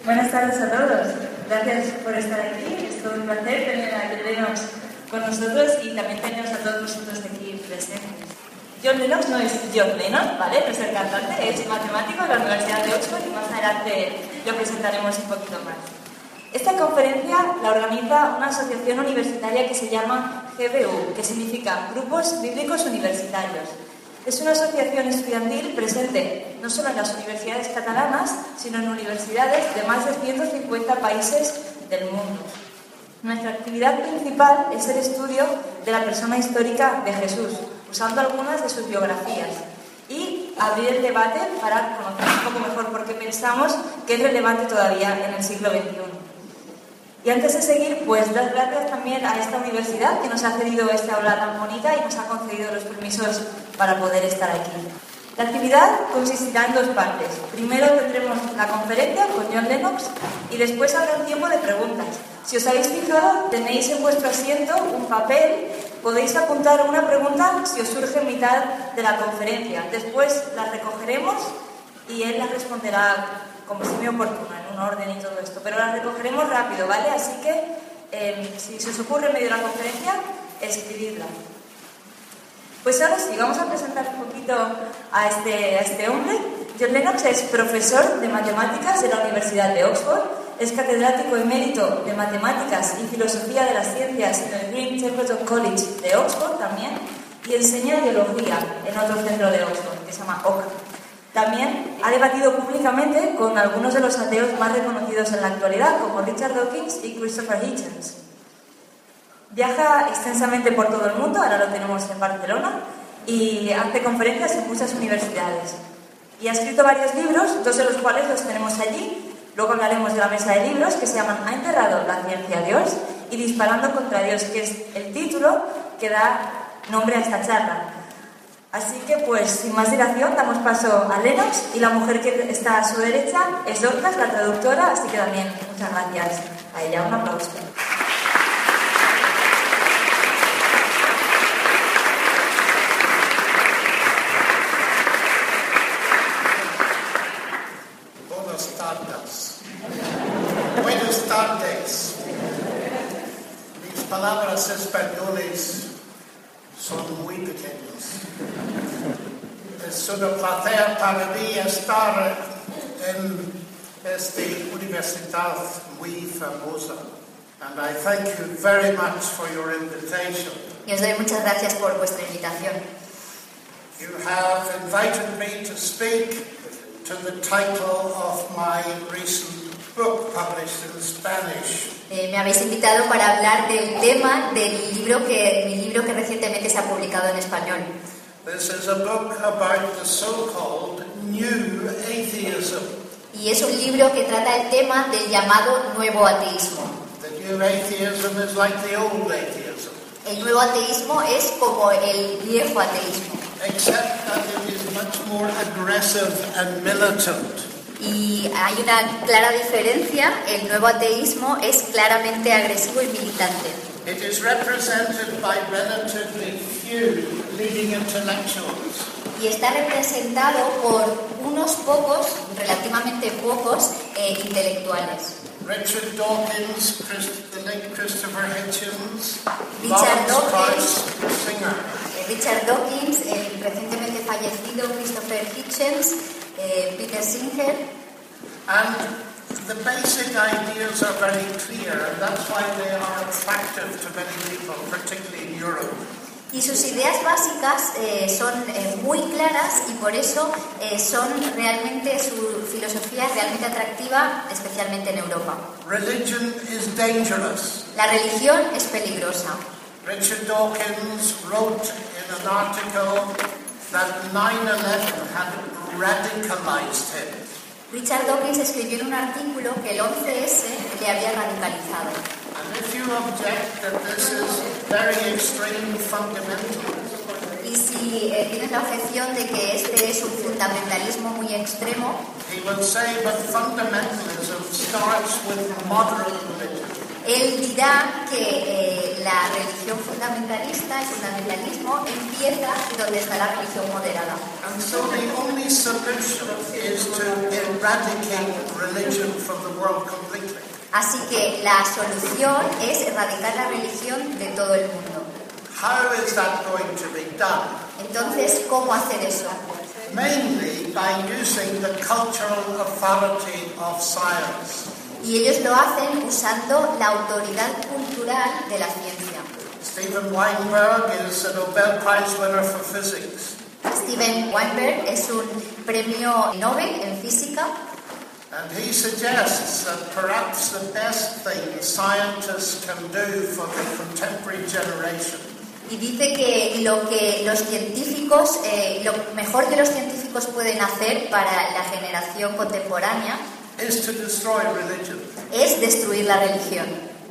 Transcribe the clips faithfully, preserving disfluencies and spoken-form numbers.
Buenas tardes a todos. Gracias por estar aquí. Es todo un placer tener a John Lennox con nosotros y también teneros a todos vosotros aquí presentes. John Lennox no es John Lennon, ¿vale? No es el cantante, es matemático de la Universidad de Oxford y más adelante lo presentaremos un poquito más. Esta conferencia la organiza una asociación universitaria que se llama G B U, que significa Grupos Bíblicos Universitarios. Es una asociación estudiantil presente no solo en las universidades catalanas, sino en universidades de más de ciento cincuenta países del mundo. Nuestra actividad principal es el estudio de la persona histórica de Jesús, usando algunas de sus biografías, y abrir el debate para conocer un poco mejor por qué pensamos que es relevante todavía en el siglo veintiuno. Y antes de seguir, pues dar gracias también a esta universidad que nos ha cedido esta aula tan bonita y nos ha concedido los permisos para poder estar aquí. La actividad consistirá en dos partes. Primero tendremos la conferencia con John Lennox y después habrá un tiempo de preguntas. Si os habéis fijado, tenéis en vuestro asiento un papel, podéis apuntar una pregunta si os surge en mitad de la conferencia. Después la recogeremos y él la responderá como estime oportuno, en un orden y todo esto. Pero la recogeremos rápido, ¿vale? Así que eh, si se os ocurre en medio de la conferencia, escribidla. Pues ahora sí, vamos a presentar un poquito a este, a este hombre. John Lennox es profesor de matemáticas de la Universidad de Oxford, es catedrático emérito de matemáticas y filosofía de las ciencias en el Green Templeton College de Oxford también, y enseña biología en otro centro de Oxford que se llama O C A. También ha debatido públicamente con algunos de los ateos más reconocidos en la actualidad, como Richard Dawkins y Christopher Hitchens. Viaja extensamente por todo el mundo, ahora lo tenemos en Barcelona, y hace conferencias en muchas universidades. Y ha escrito varios libros, dos de los cuales los tenemos allí. Luego hablaremos de la mesa de libros, que se llaman ¿Ha enterrado la ciencia a Dios? Y Disparando contra Dios, que es el título que da nombre a esta charla. Así que, pues, sin más dilación, damos paso a Lennox, y la mujer que está a su derecha es Dorcas, la traductora, así que también muchas gracias a ella. Un aplauso. Buenas tardes. Buenas tardes. Mis palabras españoles son muy pequeños. Es un placer para mí estar en esta universidad muy famosa. And I thank you very much for your invitation. Y os doy muchas gracias por vuestra invitación. You have invited me to speak to the title of my recent book published in Spanish. Eh, me habéis invitado para hablar del tema del libro que mi libro que recientemente se ha publicado en español. This is a book about the so-called new atheism. Y es un libro que trata el tema del llamado nuevo ateísmo. The new atheism is like the old atheism. El nuevo ateísmo es como el viejo ateísmo. Except that it is much more aggressive and militant. Y hay una clara diferencia, el nuevo ateísmo es claramente agresivo y militante. It is represented by relatively few leading intellectuals. Y está representado por unos pocos, relativamente pocos, eh, intelectuales. Richard Dawkins, Chris, the late Christopher Hitchens, Richard Dawkins, singer. Eh, Richard Dawkins, el recientemente fallecido Christopher Hitchens, eh, Peter Singer. And the basic ideas are very clear, and that's why they are attractive to many people, particularly in Europe. Y sus ideas básicas eh, son eh, muy claras y por eso eh, son realmente, su filosofía es realmente atractiva, especialmente en Europa. Religion is dangerous. La religión es peligrosa. Richard Dawkins wrote in an article that nine eleven had radicalized him. Richard Dawkins escribió en un artículo que el once ese le había radicalizado. And if you object that this is very extreme fundamentalism, y si eh, tienes la objeción de que este es un fundamentalismo muy extremo, he will say, but fundamentalism starts with moderate religion. Él dirá que eh, la religión fundamentalista, el fundamentalismo, empieza donde está la religión moderada. And so the only solution is to eradicate religion from the world completely. Así que la solución es erradicar la religión de todo el mundo. How is that going to be done? Entonces, ¿cómo hacer eso? Mainly by using the cultural authority of science. Y ellos lo hacen usando la autoridad cultural de la ciencia. Steven Weinberg is a Nobel Prize winner for physics. Steven Weinberg es un premio Nobel en física. And he suggests that perhaps the best thing scientists can do for the contemporary generation Y dice que lo que los científicos, eh, lo mejor que los científicos pueden hacer para la generación contemporánea is to destroy religion. es destruir la religión.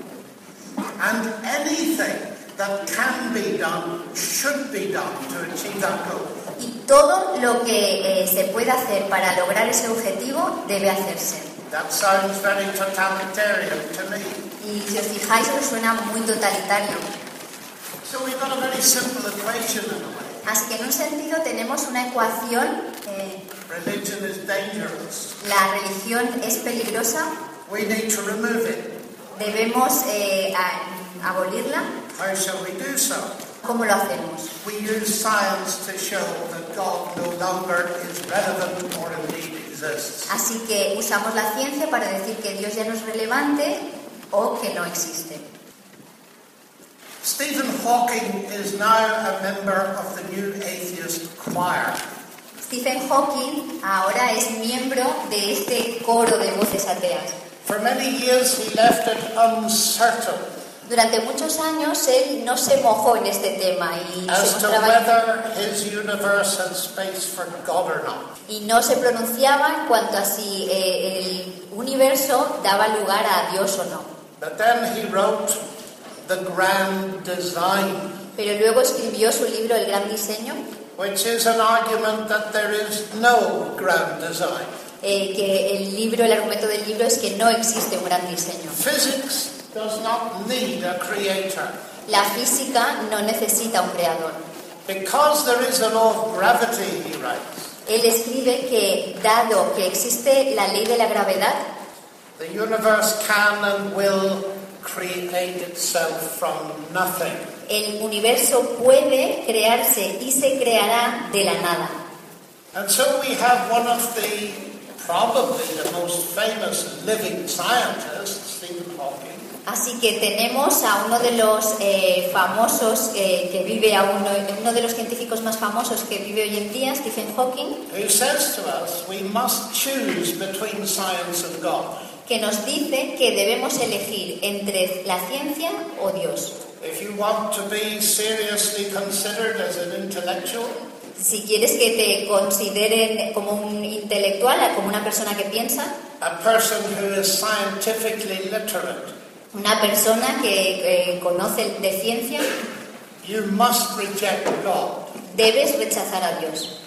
And anything that can be done should be done to achieve that goal. Y todo lo que eh, se puede hacer para lograr ese objetivo debe hacerse. That sounds very totalitarian to me. Y si os fijáis, os suena muy totalitario. So we've got a very simple equation in a way. Así que en un sentido tenemos una ecuación. Eh, Religion is dangerous. la religión es peligrosa, We need to remove it. debemos eh, a- abolirla. How shall we do so? ¿Cómo lo hacemos? We use science to show that God no longer is relevant or indeed exists. Así que usamos la ciencia para decir que Dios ya no es relevante o que no existe. Stephen Hawking is now a member of the New Atheist Choir. Stephen Hawking ahora es miembro de este coro de voces ateas. For many years he left it uncertain Durante muchos años él no se mojó en este tema y se as to mostraba whether his universe had space for God or not. y no se pronunciaba en cuanto a si eh, el universo daba lugar a Dios o no. But then he wrote The Grand Design, Pero luego escribió su libro El Gran Diseño, which is an argument that there is no grand design. eh, que el libro, el argumento del libro es que no existe un gran diseño. Physics does not need a creator. La física no necesita un creador. Because there is a law of gravity, he writes, Él escribe que, dado que existe la ley de la gravedad, the universe can and will create itself from nothing. el universo puede crearse y se creará de la nada. And so we have one of the, probably the most famous living scientists, Stephen Hawking, Así que tenemos a uno de los eh, famosos eh, que vive aún, uno de los científicos más famosos que vive hoy en día, Stephen Hawking, who says to us we must choose between science and God. que nos dice que debemos elegir entre la ciencia o Dios. If you want to be seriously considered as an intellectual, Si quieres que te consideren como un intelectual, como una persona que piensa, a person who is scientifically literate, una persona que eh, conoce de ciencia, you must reject God. debes rechazar a Dios.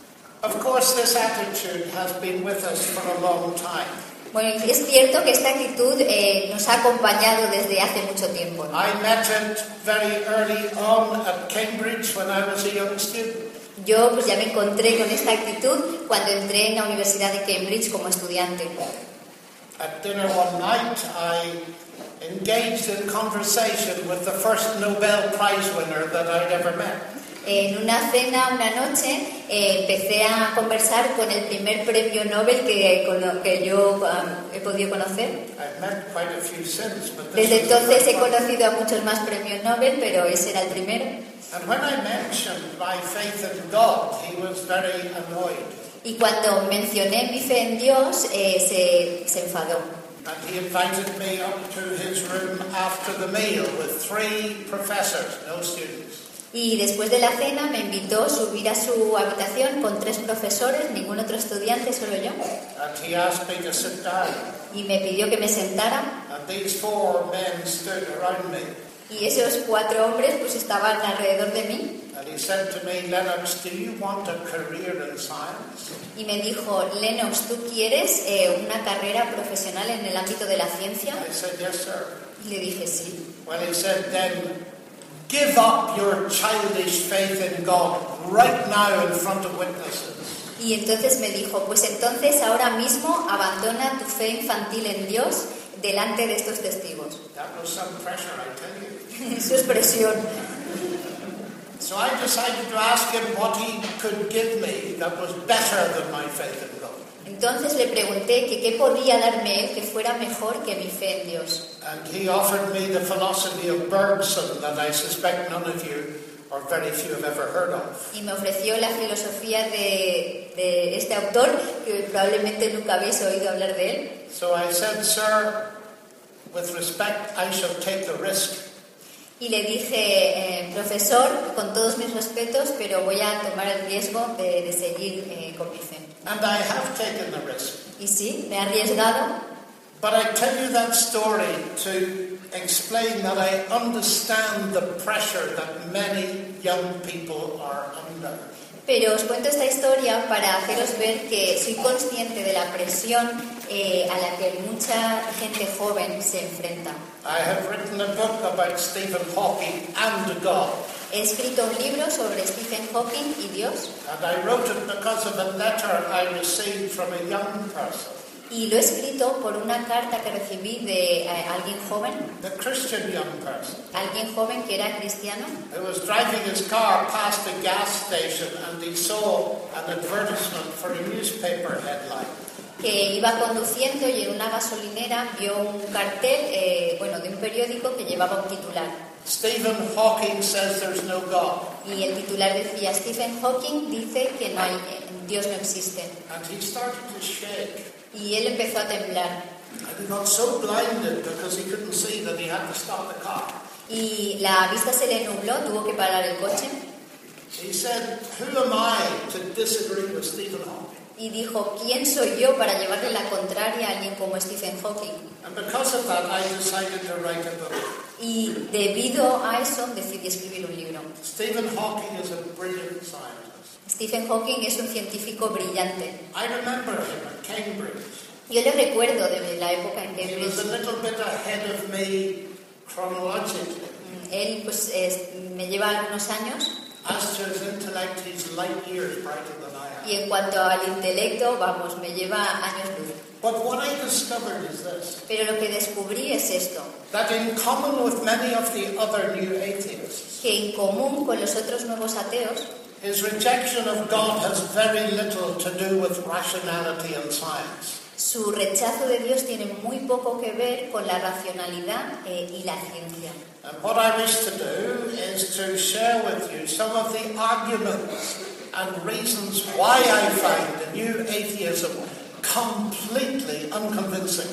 Of course, this attitude has been with us for a long time. Bueno, es cierto que esta actitud eh, nos ha acompañado desde hace mucho tiempo, ¿no? I met it very early on at Cambridge when I was a young student. Yo pues ya me encontré con esta actitud cuando entré en la Universidad de Cambridge como estudiante. At dinner one night, I engaged in conversation with the first Nobel Prize winner that I'd ever met. En una cena, una noche, eh, empecé a conversar con el primer premio Nobel que, cono- que yo um, he podido conocer. I've met quite a few since, but this Desde was the entonces first he one. conocido a muchos más premios Nobel, pero ese era el primero. And when I mentioned my faith in God, he was very annoyed. Y cuando mencioné mi fe en Dios, eh, se, se enfadó. And he invited me up to his room after the meal with three professors, no students. Y después de la cena me invitó a subir a su habitación con tres profesores, ningún otro estudiante, solo yo. And he asked me to sit down. Y me pidió que me sentara. And these four men stood around me. Y esos cuatro hombres pues estaban alrededor de mí. And And he said to me, Lennox, do you want a career in science? Y me dijo, Lennox, ¿tú quieres eh, una carrera profesional en el ámbito de la ciencia? I said, yes, sir. Y le dije, sí. Well, he said, then give up your childish faith in God right now in front of witnesses. Y entonces me dijo, pues entonces ahora mismo abandona tu fe infantil en Dios delante de estos testigos. That was some pressure, I tell you. Eso es presión. So I decided to ask him what he could give me that was better than my faith in God. Entonces le pregunté que qué podía darme él que fuera mejor que mi fe en Dios. And he offered me the philosophy of Bergson that I suspect none of you or very few have ever heard of. Y me ofreció la filosofía de, de este autor, que probablemente nunca habéis oído hablar de él. So I said, sir, with respect, I shall take the risk. Y le dije, eh, profesor, con todos mis respetos, pero voy a tomar el riesgo de, de seguir eh, con mi fe. And I have taken the risk. Y sí, me he arriesgado. But I tell you that story to explain that I understand the pressure that many young people are under. Pero os cuento esta historia para haceros ver que soy consciente de la presión eh, a la que mucha gente joven se enfrenta. I have written a book about Stephen Hawking and God. He escrito un libro sobre Stephen Hawking y Dios. And I wrote it because of a letter I received from a young person. Y lo he escrito por una carta que recibí de eh, alguien joven, The Christian young person alguien joven que era cristiano, who was driving his car past a gas station and he saw an advertisement for a newspaper headline. que iba conduciendo y en una gasolinera vio un cartel eh, bueno, de un periódico que llevaba un titular. Stephen Hawking says there's no God. Y el titular decía, Stephen Hawking dice que no hay, eh, Dios no existe. And he started to shake. Y él empezó a temblar. And he got so blinded because he couldn't see that he had to stop the car. Y la vista se le nubló, tuvo que parar el coche. He said, who am I to disagree with Stephen Hawking? Y dijo, ¿quién soy yo para llevarle la contraria a alguien como Stephen Hawking? And because of that, I decided to write a book. Y debido a eso decidí escribir un libro. Stephen Hawking is a brilliant scientist. Stephen Hawking es un científico brillante. I remember him at Cambridge. Yo le recuerdo de la época en He was a Cambridge. little bit ahead of me chronologically. Él pues, es- me lleva algunos años As to his intellect, he's light years brighter than I am. y en cuanto al intelecto, vamos, me lleva años luz. But what I discovered is this, Pero lo que descubrí es esto, that in common with many of the other new atheists, que en común con los otros nuevos ateos, his rejection of God has very little to do with rationality and science. su rechazo de Dios tiene muy poco que ver con la racionalidad eh, y la ciencia. And what I wish to do is to share with you some of the arguments and reasons why I find the new atheism completely unconvincing.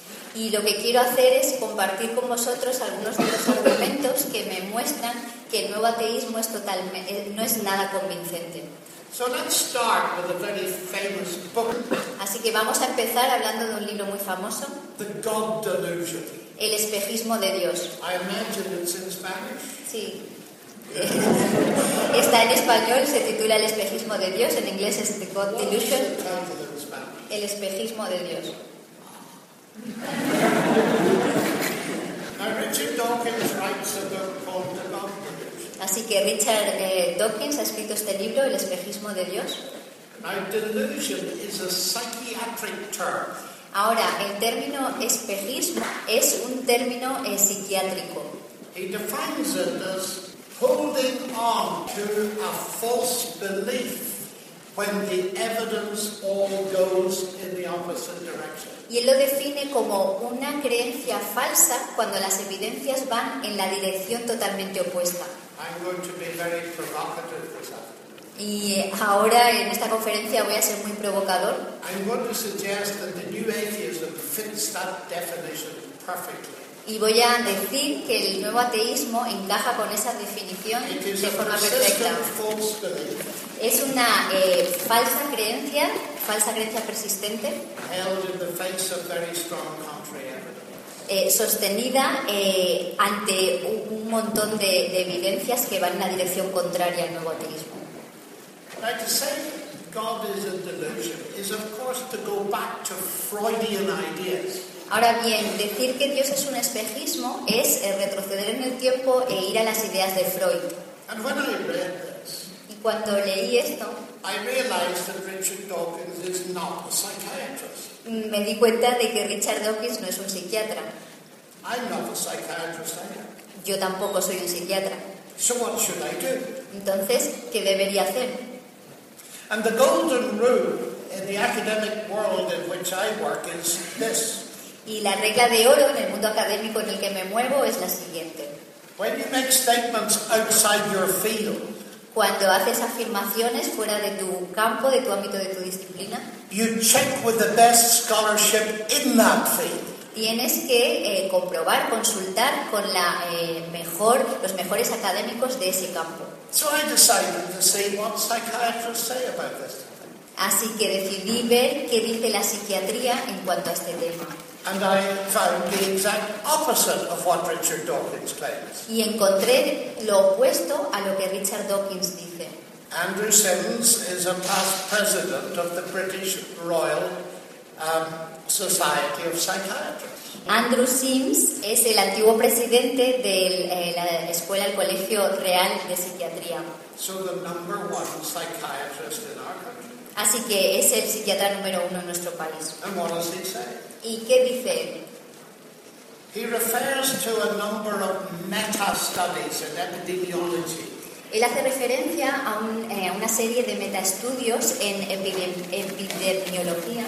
Y lo que quiero hacer es compartir con vosotros algunos de los argumentos que me muestran que el nuevo ateísmo es totalmente, no es nada convincente. So let's start with a very famous book, Así que vamos a empezar hablando de un libro muy famoso, The God Delusion. El espejismo de Dios. I imagine it's in Spanish. Sí. Está en español, se titula El espejismo de Dios, en inglés es The God What is Delusion, the title in Spanish? El espejismo de Dios. Now, Richard Dawkins writes a book called The God Delusion. Así que Richard eh, Dawkins ha escrito este libro, El espejismo de Dios. Now, delusion is a psychiatric term. Ahora, el término espejismo es un término eh, psiquiátrico. He defines it as holding on to a false belief when the evidence all goes in the opposite direction. Y él lo define como una creencia falsa cuando las evidencias van en la dirección totalmente opuesta. I'm going to be very provocative this afternoon. Y ahora en esta conferencia voy a ser muy provocador I'm going to suggest that the new atheism fits that definition perfectly. y voy a decir que el nuevo ateísmo encaja con esa definición It is de a forma persistent perfecta. false belief Es una eh, falsa creencia, falsa creencia persistente, held in the face of very strong contrary evidence. eh, sostenida eh, ante un, un montón de, de evidencias que van en la dirección contraria al nuevo ateísmo. Now, to say God is a delusion is, of course, to go back to Freudian ideas. Ahora bien, decir que Dios es un espejismo es eh, retroceder en el tiempo e ir a las ideas de Freud. And when I read this, Y cuando leí esto, I realized that Richard Dawkins is not a psychiatrist. me di cuenta de que Richard Dawkins no es un psiquiatra. I'm not a psychiatrist either. Yo tampoco soy un psiquiatra. So what should I do? Entonces, ¿qué debería hacer? And the golden rule in the academic world in which I work is this. Y la regla de oro en el mundo académico en el que me muevo es la siguiente. When you make statements outside your field, Cuando haces afirmaciones fuera de tu campo, de tu ámbito, de tu disciplina, you check with the best scholarship in that field. tienes que eh, comprobar, consultar con la, eh, mejor, los mejores académicos de ese campo. So I decided to see what psychiatrists say about this. Así que decidí ver qué dice la psiquiatría en cuanto a este tema. And I found the exact opposite of what Richard Dawkins claims. Y encontré lo opuesto a lo que Richard Dawkins dice. Andrew Sims is a past president of the British Royal um, Society of Psychiatrists. Andrew Sims es el antiguo presidente de eh, la escuela, el Colegio Real de Psiquiatría. So the number one psychiatrist in our country. Así que es el psiquiatra número uno en nuestro país. And what does he say? ¿Y qué dice él? He refers to a number of meta-studies in epidemiology. Él hace referencia a un, eh, una serie de metaestudios en epidem- epidemiología.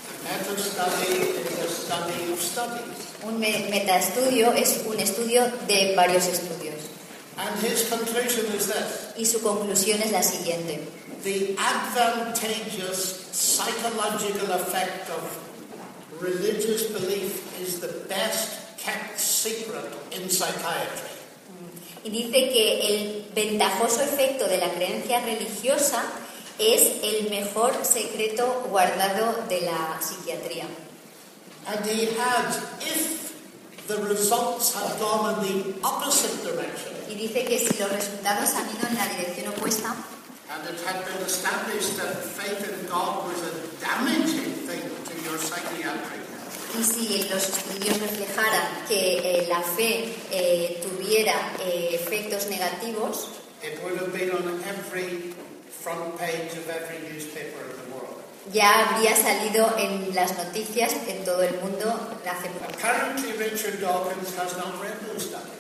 Meta-study is a study of studies. Un me- metaestudio es un estudio de varios estudios. And his conclusion is this. Y su conclusión es la siguiente. The advantageous psychological effect of religious belief is the best kept secret in psychiatry. Y dice que el ventajoso efecto de la creencia religiosa es el mejor secreto guardado de la psiquiatría. And he adds, if the results had gone in the opposite direction, Y dice que si los resultados han ido en la dirección opuesta, and it had been established that faith in God was a damaging thing to your psychiatric health, y si los estudios reflejaran que eh, la fe eh, tuviera eh, efectos negativos, it would have been on every front page of every newspaper in the world. ya habría salido en las noticias en todo el mundo hace poco. Apparently Richard Dawkins has not read those studies.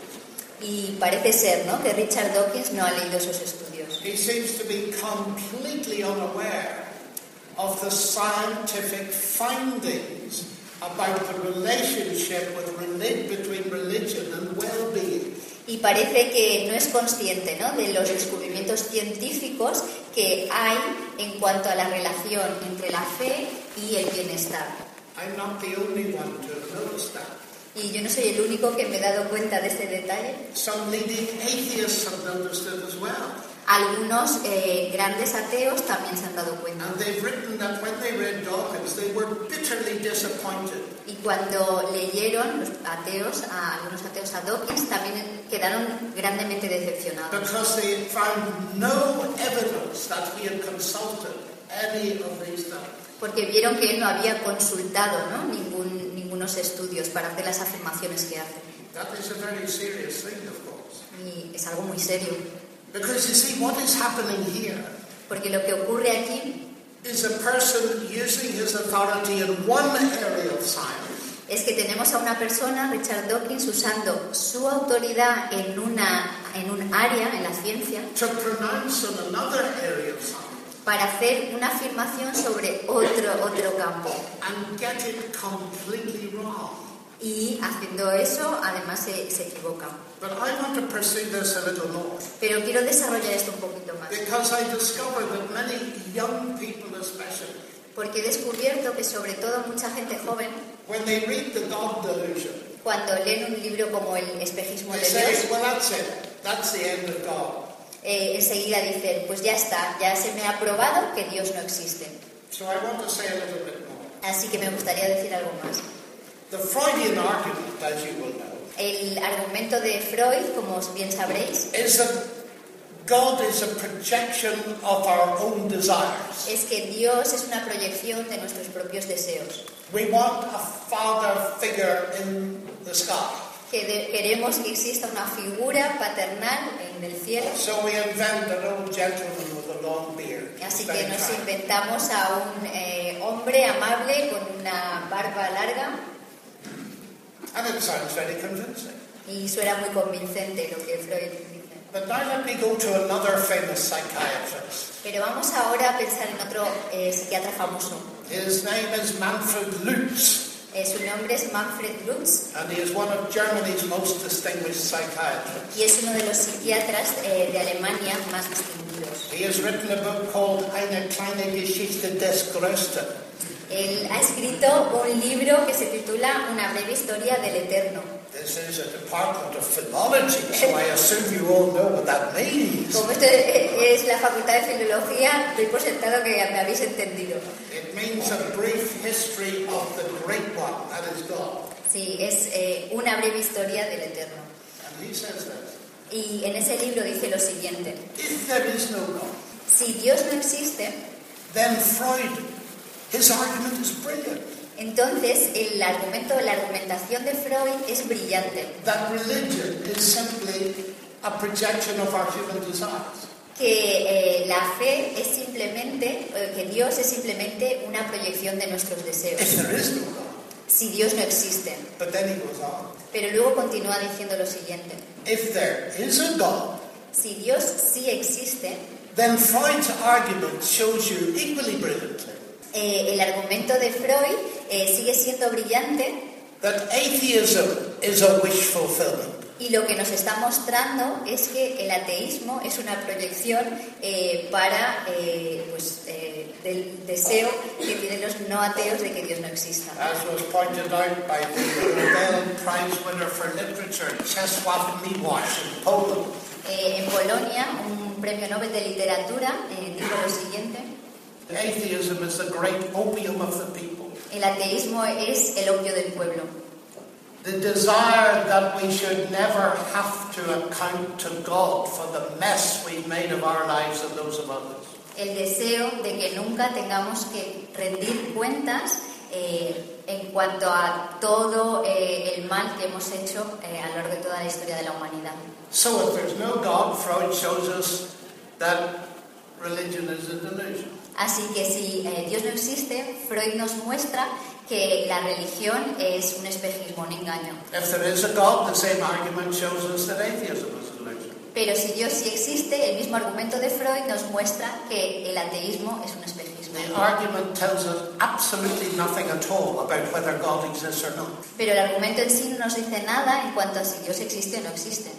Y parece ser, ¿no?, que Richard Dawkins no ha leído esos estudios. He seems to be completely unaware of the scientific findings about the relationship with relig- between religion and well-being. Y parece que no es consciente, ¿no?, de los descubrimientos científicos que hay en cuanto a la relación entre la fe y el bienestar. I'm not the only one to have noticed that. Y yo no soy el único que me he dado cuenta de este detalle. Some leading atheists have noticed it as well. Algunos eh, grandes ateos también se han dado cuenta. And they've written that when they read Dawkins, they were bitterly disappointed. Y cuando leyeron los ateos, a algunos ateos a Dawkins, también quedaron grandemente decepcionados. Because they found no evidence that he had consulted any of these studies. Porque vieron que él no había consultado, ¿no?, ningún, ningunos estudios para hacer las afirmaciones que hace. That is a very serious thing, of course. Y es algo muy serio. Because you see, what is happening here Porque lo que ocurre aquí is a person using his authority in one area of science es que tenemos a una persona, Richard Dawkins, usando su autoridad en, una, en un área, en la ciencia, to pronounce in another area of science para hacer una afirmación sobre otro, otro campo. and get it completely wrong. Y haciendo eso, además se, se equivoca. But I want to pursue this a little more Pero quiero desarrollar esto un poquito más. because I discovered that many young people especially, Porque he descubierto que sobre todo mucha gente joven, when they read the God Delusion, cuando leen un libro como El espejismo they de say, Dios, well, that's it. That's the end of God. eh, enseguida dicen, pues ya está, ya se me ha probado que Dios no existe. So I want to say a little bit more. Así que me gustaría decir algo más. The Freudian argument, as you will know, El argumento de Freud, como bien sabréis, is that God is a projection of our own desires. es que Dios es una proyección de nuestros propios deseos. We want a father figure in the sky. Que de- queremos que exista una figura paternal en el cielo. So we invent an old gentleman with a long beard. Así It's que very nos kind. inventamos a un eh, hombre amable con una barba larga And it sounds very convincing. y suena muy convincente lo que Freud dice. But now let me go to another famous psychiatrist. Pero vamos ahora a pensar en otro eh, psiquiatra famoso. His name is Manfred Lutz, Eh, su nombre es Manfred Lutz and he is one of Germany's most distinguished psychiatrists. y es uno de los psiquiatras eh, de Alemania más distinguidos. He has written a book called Eine kleine Geschichte des Größten. Él ha escrito un libro que se titula Una breve historia del Eterno. This is a department of philology, so I assume you all know what that means. Como esto es la Facultad de Filología, doy por sentado que me habéis entendido. It means a brief history of the great one, that is God. Sí, es eh, una breve historia del Eterno. And he says this: Y en ese libro dice lo siguiente: if there is no God, si Dios no existe, then Freud, his argument is brilliant. entonces el argumento, la argumentación de Freud es brillante. That religion is simply a projection of our human desires. Que eh, la fe es simplemente, eh, que Dios es simplemente una proyección de nuestros deseos. If there is no God. Si Dios no existe. But then he goes on. Pero luego continúa diciendo lo siguiente: If there is a God, si Dios sí existe, then Freud's argument shows you equally brilliantly eh, el argumento de Freud eh, sigue siendo brillante that atheism is a wish fulfillment. y lo que nos está mostrando es que el ateísmo es una proyección eh, para eh, pues, eh, del deseo que tienen los no ateos de que Dios no exista. As was pointed out by the Nobel Prize winner for literature, Czesław Miłosz in Poland. Eh, en Polonia, un premio Nobel de literatura eh, dijo lo siguiente: Atheism is the great opium of the people. el ateísmo es el opio del pueblo. The desire that we should never have to account to God for the mess we've made of our lives and those of others. El deseo de que nunca tengamos que rendir cuentas eh, en cuanto a todo eh, el mal que hemos hecho eh, a lo largo de toda la historia de la humanidad. So if there's no God, Freud shows us that religion is a delusion. Así que si eh, Dios no existe, Freud nos muestra que la religión es un espejismo, un engaño. If there is a God, the same argument shows us that atheism is a delusion. Pero si Dios sí existe, el mismo argumento de Freud nos muestra que el ateísmo es un espejismo. The argument tells us absolutely nothing at all about whether God exists or not. Pero el argumento en sí no nos dice nada en cuanto a si Dios existe o no existe.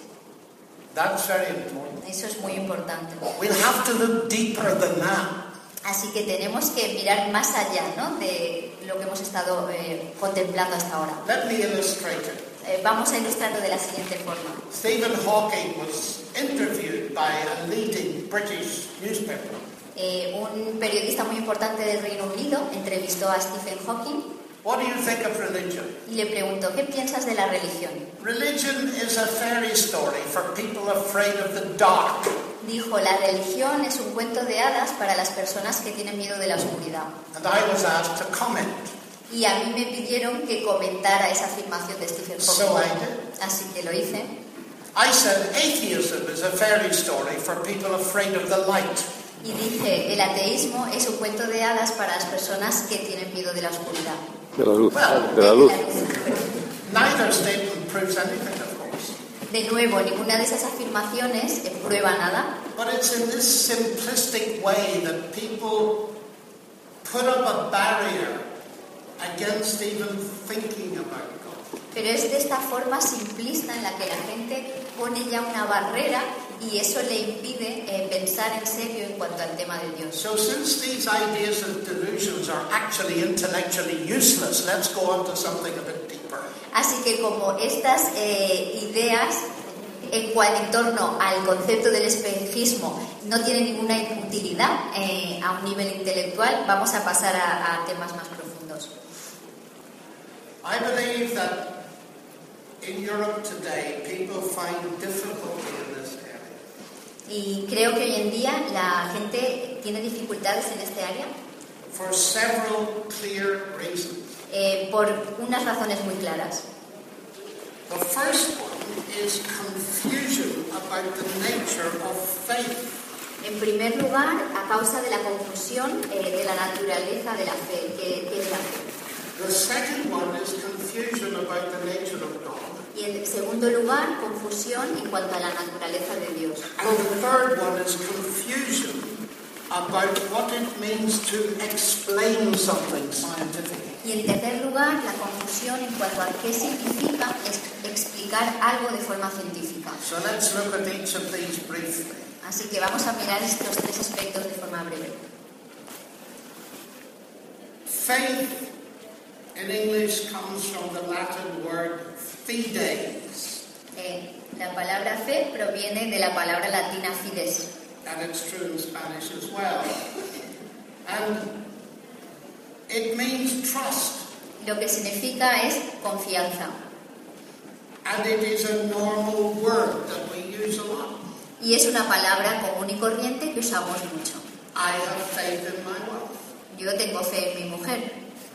That's very important. Eso es muy importante. We'll have to look deeper than that. Así que tenemos que mirar más allá, ¿no?, de lo que hemos estado eh, contemplando hasta ahora. Let me illustrate it. Eh, vamos a ilustrarlo de la siguiente forma. Stephen Hawking was interviewed by a leading British newspaper. Eh, un periodista muy importante del Reino Unido entrevistó a Stephen Hawking What do you think of religion? y le preguntó: ¿qué piensas de la religión? Religion is a fairy story for people afraid of the dark. Dijo: la religión es un cuento de hadas para las personas que tienen miedo de la oscuridad. And I was asked to comment. Y a mí me pidieron que comentara esa afirmación de Stephen So I Hawking. did. Así que lo hice. I said atheism is a fairy story for people afraid of the light. Y dije: el ateísmo es un cuento de hadas para las personas que tienen miedo de la oscuridad. De la luz, Well, de la luz. neither statement proves anything, of course. De nuevo, ninguna de esas afirmaciones eh, prueba nada, But it's in this simplistic way that people put up a barrier against even thinking about God. pero es de esta forma simplista en la que la gente pone ya una barrera y eso le impide eh, pensar en serio en cuanto al tema de Dios. So since these ideas of delusions are actually intellectually useless, let's go on to something a bit deeper. Así que como estas eh, ideas en, cual, en torno al concepto del espejismo no tienen ninguna utilidad eh, a un nivel intelectual, vamos a pasar a, a temas más profundos. I believe that in Europe today people find difficulty in this area. Y creo que hoy en día la gente tiene dificultades en este área For several clear reasons. eh, por unas razones muy claras. The first one is confusion about the nature of faith. En primer lugar, a causa de la confusión eh, de la naturaleza de la fe, que, que es la fe. The second one is confusion about the nature of God. Y en segundo lugar, confusión en cuanto a la naturaleza de Dios. And the third one is confusion about what it means to explain something scientifically. Y en tercer lugar, la confusión en cuanto a qué significa es explicar algo de forma científica. So let's look at each of these briefly. Así que vamos a mirar estos tres aspectos de forma breve. Faith in English comes from the Latin word fides, Eh, la palabra fe proviene de la palabra latina fides, and it's true in Spanish as well. And it means trust, lo que significa es confianza. and it is a normal word that we use a lot. Y es una palabra común y corriente que usamos mucho. I have faith in my wife. Yo tengo fe en mi mujer.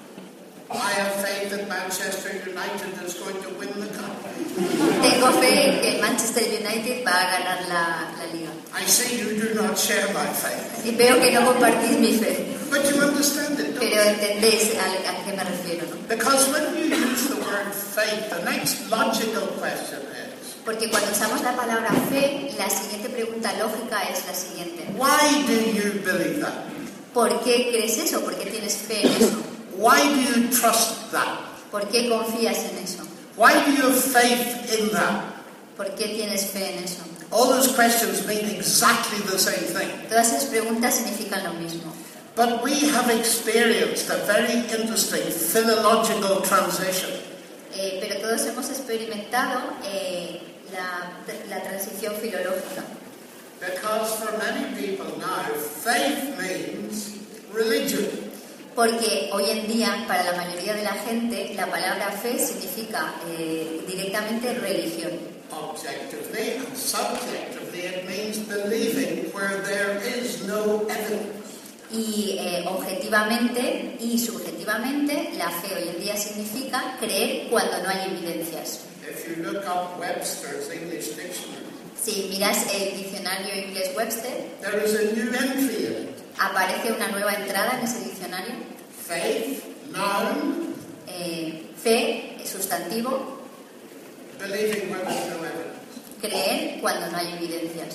I have faith that Manchester United is going to win the cup. Tengo fe en que el Manchester United va a ganar la, la liga. I see you do not share my faith. Y veo que no compartís mi fe, But you understand it, don't pero you? entendéis a, a qué me refiero, ¿no? Because when you use the word faith, the next logical question is, Porque cuando usamos la palabra fe, la siguiente pregunta lógica es la siguiente. why do you believe that? ¿Por qué crees eso? ¿Por qué tienes fe en eso? Why do you trust that? ¿Por qué confías en eso? Why do you have faith in that? ¿Por qué tienes fe en eso? All those questions mean exactly the same thing. Todas esas preguntas significan lo mismo. But we have experienced a very interesting philological transition. Eh, pero todos hemos experimentado eh, la, la transición filológica. Because for many people now, faith means religion. Porque hoy en día, para la mayoría de la gente, la palabra fe significa eh, directamente religión. Objectively and subjectively, it means believing where there is no evidence. Y eh, objetivamente y subjetivamente, la fe hoy en día significa creer cuando no hay evidencias. If you look up Webster's English Dictionary, Si miras el diccionario inglés Webster, there is a new entry in it. aparece una nueva entrada en ese diccionario. Faith, noun, Eh, fe, sustantivo, believing where there's no evidence. creer cuando no hay evidencias.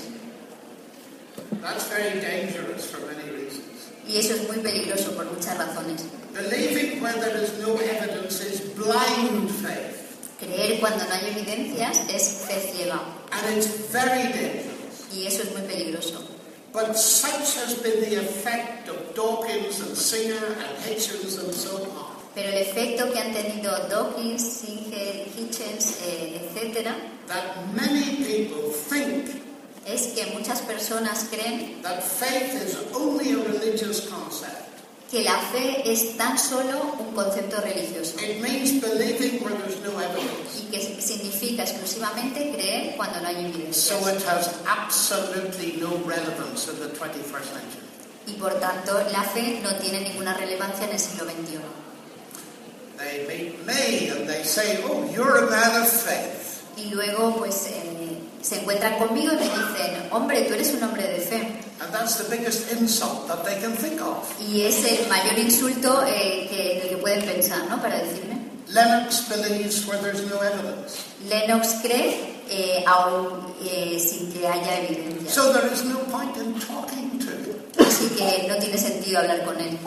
That's very dangerous for many reasons. Y eso es muy peligroso por muchas razones. Believing where there is no evidence is blind faith, Creer cuando no hay evidencias es fe ciega. and it's very dangerous. Y eso es muy peligroso. But such has been the effect of Dawkins and Singer and Hitchens and so on. Pero el efecto que han tenido Dawkins, Singer, Hitchens, eh, etcétera, That many people think es que muchas personas creen that faith is only a religious concept. que la fe es tan solo un concepto religioso It means believing where there's no evidence. y que significa exclusivamente creer cuando no hay evidencias. So it has absolutely no relevance in the twenty-first century. Y por tanto, la fe no tiene ninguna relevancia en el siglo veintiuno. They meet me and they say, oh, you're a man of faith. Y luego, pues, eh, se encuentran conmigo y me dicen, hombre, tú eres un hombre de fe. And that's the biggest insult that they can think of. Y es el mayor insulto eh, que, del que pueden pensar, ¿no? Para decirme. Lennox believes where there's no evidence. Lennox cree eh, aún eh, sin que haya evidencia. So there is no point in talking to him. Así que no tiene sentido hablar con él.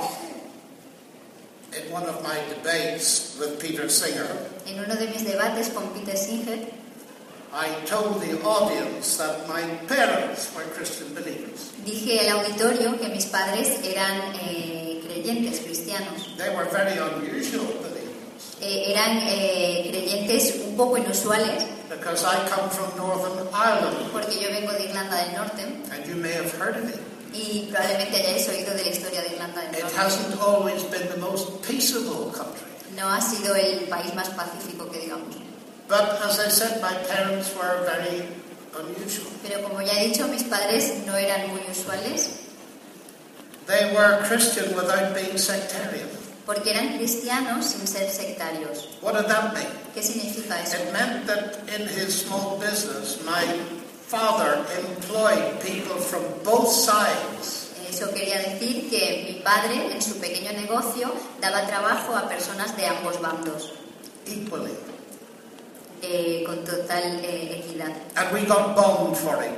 In one of my debates with Peter Singer, En uno de mis debates con Peter Singer, I told the audience that my parents were Christian believers. dije al auditorio que mis padres eran eh, creyentes, cristianos. They were very unusual believers Eh, eran eh, creyentes un poco inusuales, because I come from Northern Ireland, porque yo vengo de Irlanda del Norte and you may have heard of it. y probablemente hayáis oído de la historia de Irlanda del It Norte. hasn't always been the most peaceable country. No ha sido el país más pacífico que digamos. But as I said, my parents were very unusual. Pero como ya he dicho, mis padres no eran muy usuales. They were Christian without being sectarian. Porque eran cristianos sin ser sectarios. What did that mean? ¿Qué significa eso? It meant that in his small business, my father employed people from both sides. Eso quería decir que mi padre, en su pequeño negocio, daba trabajo a personas de ambos bandos. Equally. Eh, con total eh, equidad. And we got bombed for it.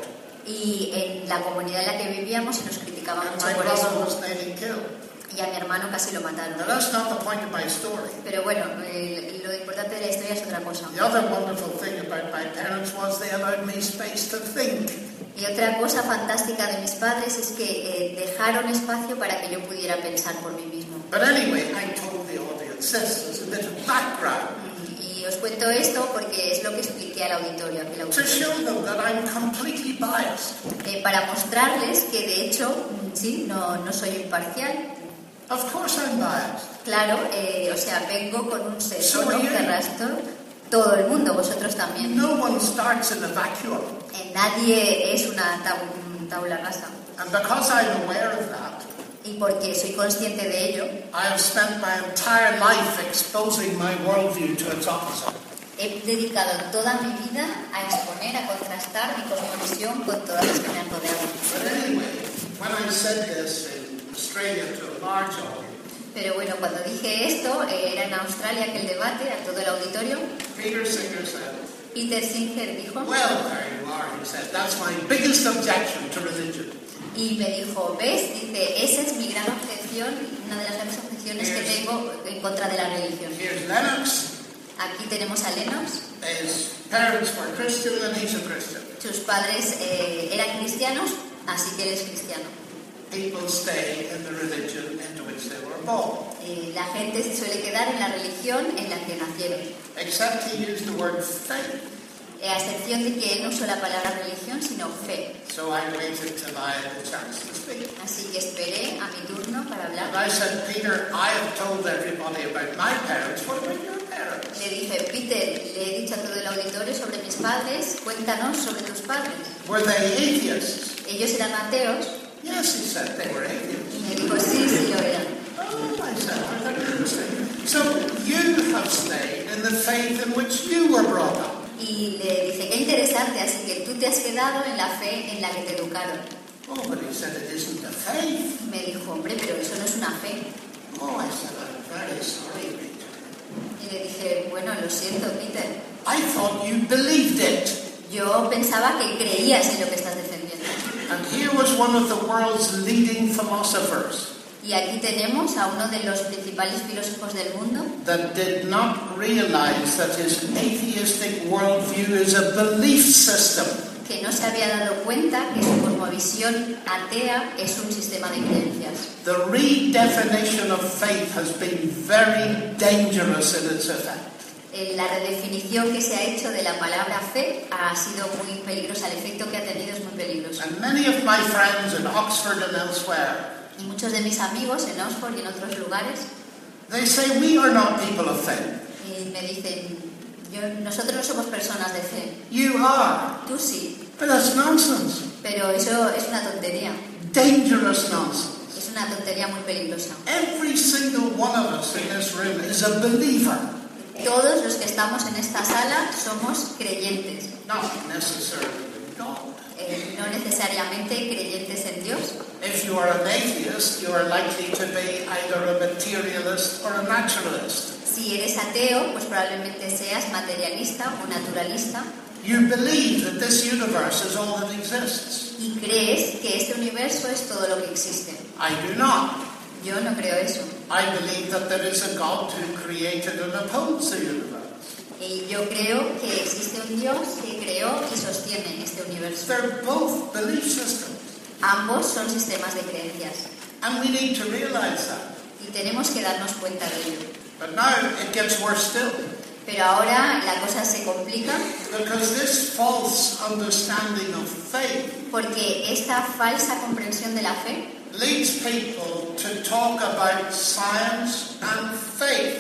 Y en la comunidad en la que vivíamos se nos criticaba And mucho my por brother eso. was nearly killed. Y a mi hermano casi lo mataron. Now that's not the point of my story. Pero bueno, eh, lo importante de la historia es otra cosa. The other wonderful thing about my parents was they allowed me space to think. Y otra cosa fantástica de mis padres es que eh, dejaron espacio para que yo pudiera pensar por mí mismo. But anyway, I told the audience this as a bit of background. Y os cuento esto porque es lo que expliqué al auditorio. Aquel To auditorio. show them that I'm completely biased. Eh, para mostrarles que de hecho, mm, sí, no, no soy imparcial. Of course I'm biased. Claro, eh, o sea, vengo con un sesgo, So ¿no? are you. Que arrastro todo el mundo, vosotros también. No one starts in a vacuum. Eh, nadie es una tab- un tabla rasa. And because I'm aware of that, Y porque soy consciente de ello, I have spent my entire life exposing my worldview to its opposite. he dedicado toda mi vida a exponer, a contrastar mi cosmovisión con todas las que me han rodeado. But anyway, when I said this in Australia to a large audience, Pero bueno, cuando dije esto, eh, era en Australia aquel debate, a todo el auditorio, Peter Singer said, Peter Singer dijo, well, there you are, he said, that's my biggest objection to religion. y me dijo, ¿ves? Dice, esa es mi gran objeción, una de las grandes objeciones que tengo en contra de la religión. Here's Lennox, Aquí tenemos a Lennox, his parents were Christian and he's a Christian. sus padres eh, eran cristianos, así que él es cristiano. People stay in the religion into which they were born. Eh, la gente se suele quedar en la religión en la que nacieron, Except he used the word faith. eh, a excepción de que él no usó la palabra religión, sino fe. So I waited till I had the chance to speak. Así que esperé a mi turno para And hablar. I said, Peter, I have told everybody about my parents. What about your parents? Le dije, Peter, le he dicho a todo el auditorio sobre mis padres, cuéntanos sobre tus padres. Were they atheists? Ellos eran ateos, Yes, he said, they were y atheists. me dijo, sí, sí lo eran. Oh, I said, oh, that's interesting. So you have stayed in the faith in which you were brought up. Y le dije, qué interesante, así que tú te has quedado en la fe en la que te educaron. Oh, but he said, it isn't a faith. Me dijo, hombre, pero eso no es una fe. Oh, I said, I'm very sorry, Peter. Y le dije, bueno, lo siento, Peter. I thought you believed it. Yo pensaba que creías en lo que estás defendiendo. And here was one of the world's leading philosophers Y aquí tenemos a uno de los principales filósofos del mundo that did not realize that his atheistic worldview is a belief system. que no se había dado cuenta que su cosmovisión atea es un sistema de creencias. The redefinition of faith has been very dangerous in its effect. Eh, La redefinición que se ha hecho de la palabra fe ha sido muy peligrosa, el efecto que ha tenido es muy peligroso. And many of my friends in Oxford and elsewhere, Y muchos de mis amigos en Oxford y en otros lugares they say we are not people of faith. eh, me dicen, yo, nosotros no somos personas de fe, You are. tú sí, But that's nonsense. pero eso es una tontería, Dangerous nonsense. es una tontería muy peligrosa. Every single one of us in this room is a believer. Todos los que estamos en esta sala somos creyentes, Not necessarily in God. eh, no necesariamente creyentes en Dios. If you are an atheist, you are likely to be either a materialist or a naturalist. Si eres ateo, pues probablemente seas materialista o naturalista You believe that this universe is all that exists. y crees que este universo es todo lo que existe. I do not. Yo no creo eso. I believe that there is a God who created and upholds the universe. Y yo creo que existe un Dios que creó y sostiene este universo. They're both belief systems. Ambos son sistemas de creencias And we need to realize that. y tenemos que darnos cuenta de ello. But now it gets worse still. Pero ahora la cosa se complica Because this false understanding of faith porque esta falsa comprensión de la fe leads people to talk about science and faith.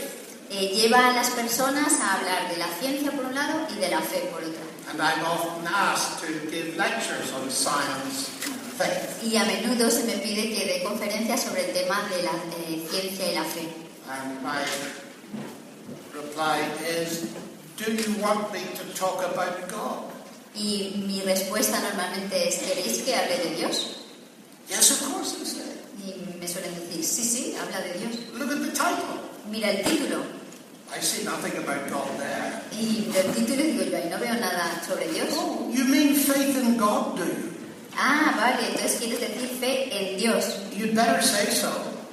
Eh, lleva a las personas a hablar de la ciencia por un lado y de la fe por otro. And I'm often asked to give lectures on science and faith. Y a menudo se me pide que dé conferencias sobre el tema de la eh, ciencia y la fe. And my reply is, do you want me to talk about God? Y mi respuesta normalmente es, ¿queréis que hable de Dios? Yes, of course, they say. Y me suelen decir, sí, sí, habla de Dios. Look at the title. Mira el título. I see nothing about God there. Y del título digo yo, ahí no veo nada sobre Dios. Oh, you mean faith in God, do you? Ah, vale, entonces quieres decir fe en Dios. You'd better say so.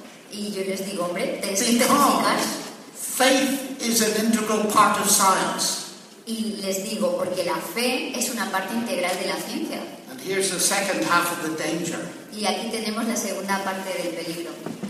Y yo les digo, hombre, tenéis que especificar. Because faith is an integral part of science. Y les digo, porque la fe es una parte integral de la ciencia. And here's the second half of the danger. Y aquí tenemos la segunda parte del peligro.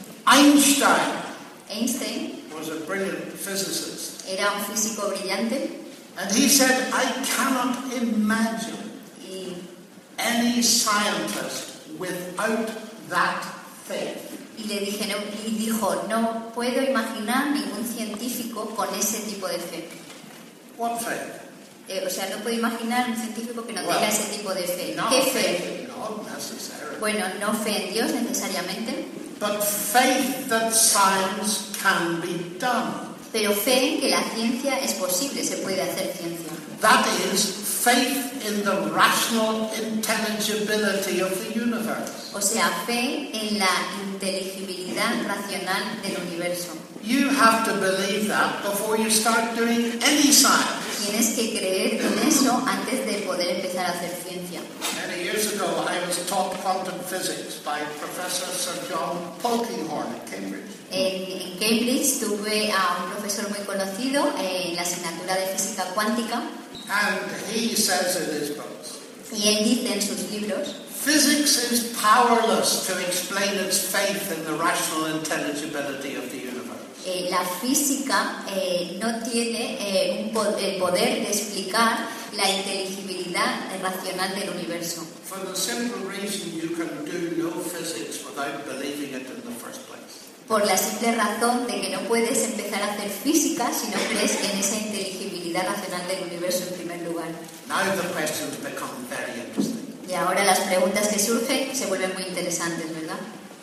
Einstein Einstein was a brilliant physicist. era un físico brillante And he said, I cannot imagine y, any scientist without that faith. y le dije, no, y dijo, no puedo imaginar ningún científico con ese tipo de fe. What faith? Eh, o sea, no puedo imaginar un científico que no tenga Well, ese tipo de fe. Not ¿Qué faith fe? in God necessarily, Bueno, no fe en Dios necesariamente, but faith that science can be done. pero fe en que la ciencia es posible, se puede hacer ciencia. That is faith in the rational intelligibility of the universe. O sea, fe en la inteligibilidad racional del universo. You have to believe that before you start doing any science. Tienes que creer en eso antes de poder empezar a hacer ciencia. Many years ago, I was taught quantum physics by Professor Sir John Polkinghorne at Cambridge. En, en Cambridge tuve a un profesor muy conocido en la asignatura de física cuántica And he says in his books, y él dice en sus libros, physics is powerless to explain its faith in the rational intelligibility of the universe. eh, la física eh, no tiene eh, un po- el poder de explicar la inteligibilidad racional del universo. For the simple reason you can do no physics without believing it in the first place. Por la simple razón de que no puedes empezar a hacer física si no crees en esa inteligibilidad racional del universo en primer lugar. Now the questions become very interesting. Y ahora las preguntas que surgen se vuelven muy interesantes, ¿verdad?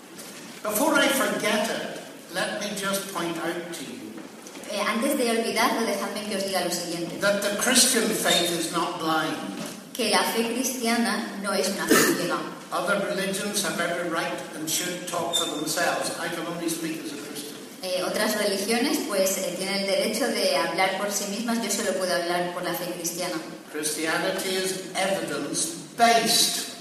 Before I forget it, let me just point out to you Eh, antes de olvidarlo, dejadme que os diga lo siguiente. that the Christian faith is not blind. Que la fe cristiana no es una fe ciega. Other religions have every right and should talk for themselves. I can only speak as a Christian. Eh, otras religiones pues eh, tienen el derecho de hablar por sí mismas, yo solo puedo hablar por la fe cristiana. Christianity is evidence-based.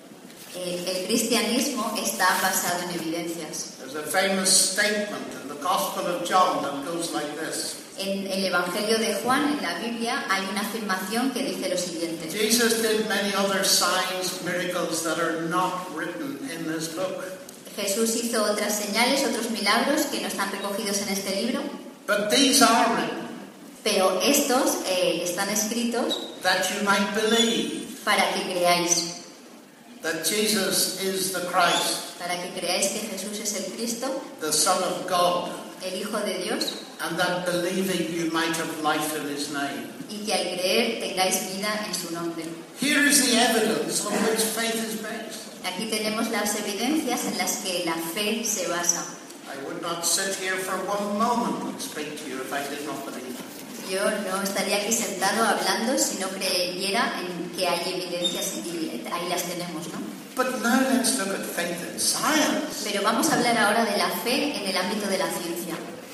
Eh, el cristianismo está basado en evidencias. There's a famous statement in the Gospel of John that goes like this. En el Evangelio de Juan, en la Biblia, hay una afirmación que dice lo siguiente. Jesus did many other signs, miracles that are not written in this book. Jesús hizo otras señales, otros milagros que no están recogidos en este libro, But these are written pero estos eh, están escritos that you might believe para que creáis, that Jesus is the Christ, para que creáis que Jesús es el Cristo, the Son of God, el Hijo de Dios, and that believing you might have life in his name. y que al creer tengáis vida en su nombre. Here is the evidence on which faith is based. Aquí tenemos las evidencias en las que la fe se basa. I would not sit here for one moment and speak to you if I did not believe it. Yo no estaría aquí sentado hablando si no creyera en que hay evidencias y ahí las tenemos, ¿no? But now let's look at faith in science. Pero vamos a hablar ahora de la fe en el ámbito de la ciencia.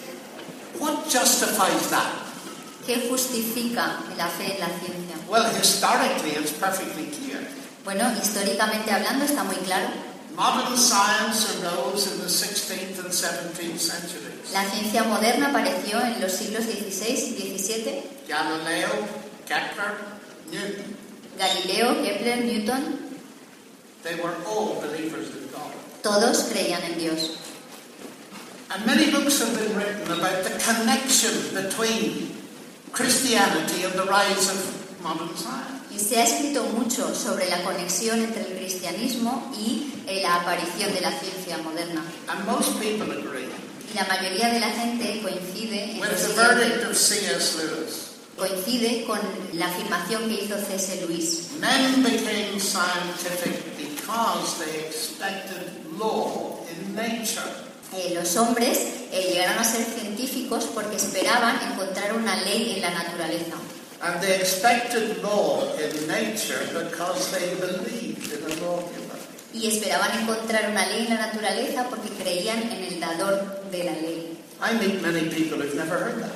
What justifies that? ¿Qué justifica la fe en la ciencia? Well, historically, it's perfectly clear. Bueno, históricamente hablando está muy claro. Modern science arose in the sixteenth and seventeenth centuries. La ciencia moderna apareció en los siglos dieciséis y diecisiete. Galileo, Kepler, Newton, Galileo, Kepler, Newton, they were all believers in God. todos creían en Dios. And many books have been written about the connection between Christianity and the rise of modern science. Y se ha escrito mucho sobre la conexión entre el cristianismo y eh, la aparición de la ciencia moderna. And most people agree. Y la mayoría de la gente coincide, en with lo the siguiente, verdict of C S Lewis. coincide con la afirmación que hizo C S Lewis. Men became scientific because they expected law in nature. Eh, los hombres eh, llegaron a ser científicos porque esperaban encontrar una ley en la naturaleza. And they expected law in nature because they believed in a lawgiver. Y esperaban encontrar una ley en la naturaleza porque creían en el dador de la ley. I meet many people who've never heard that.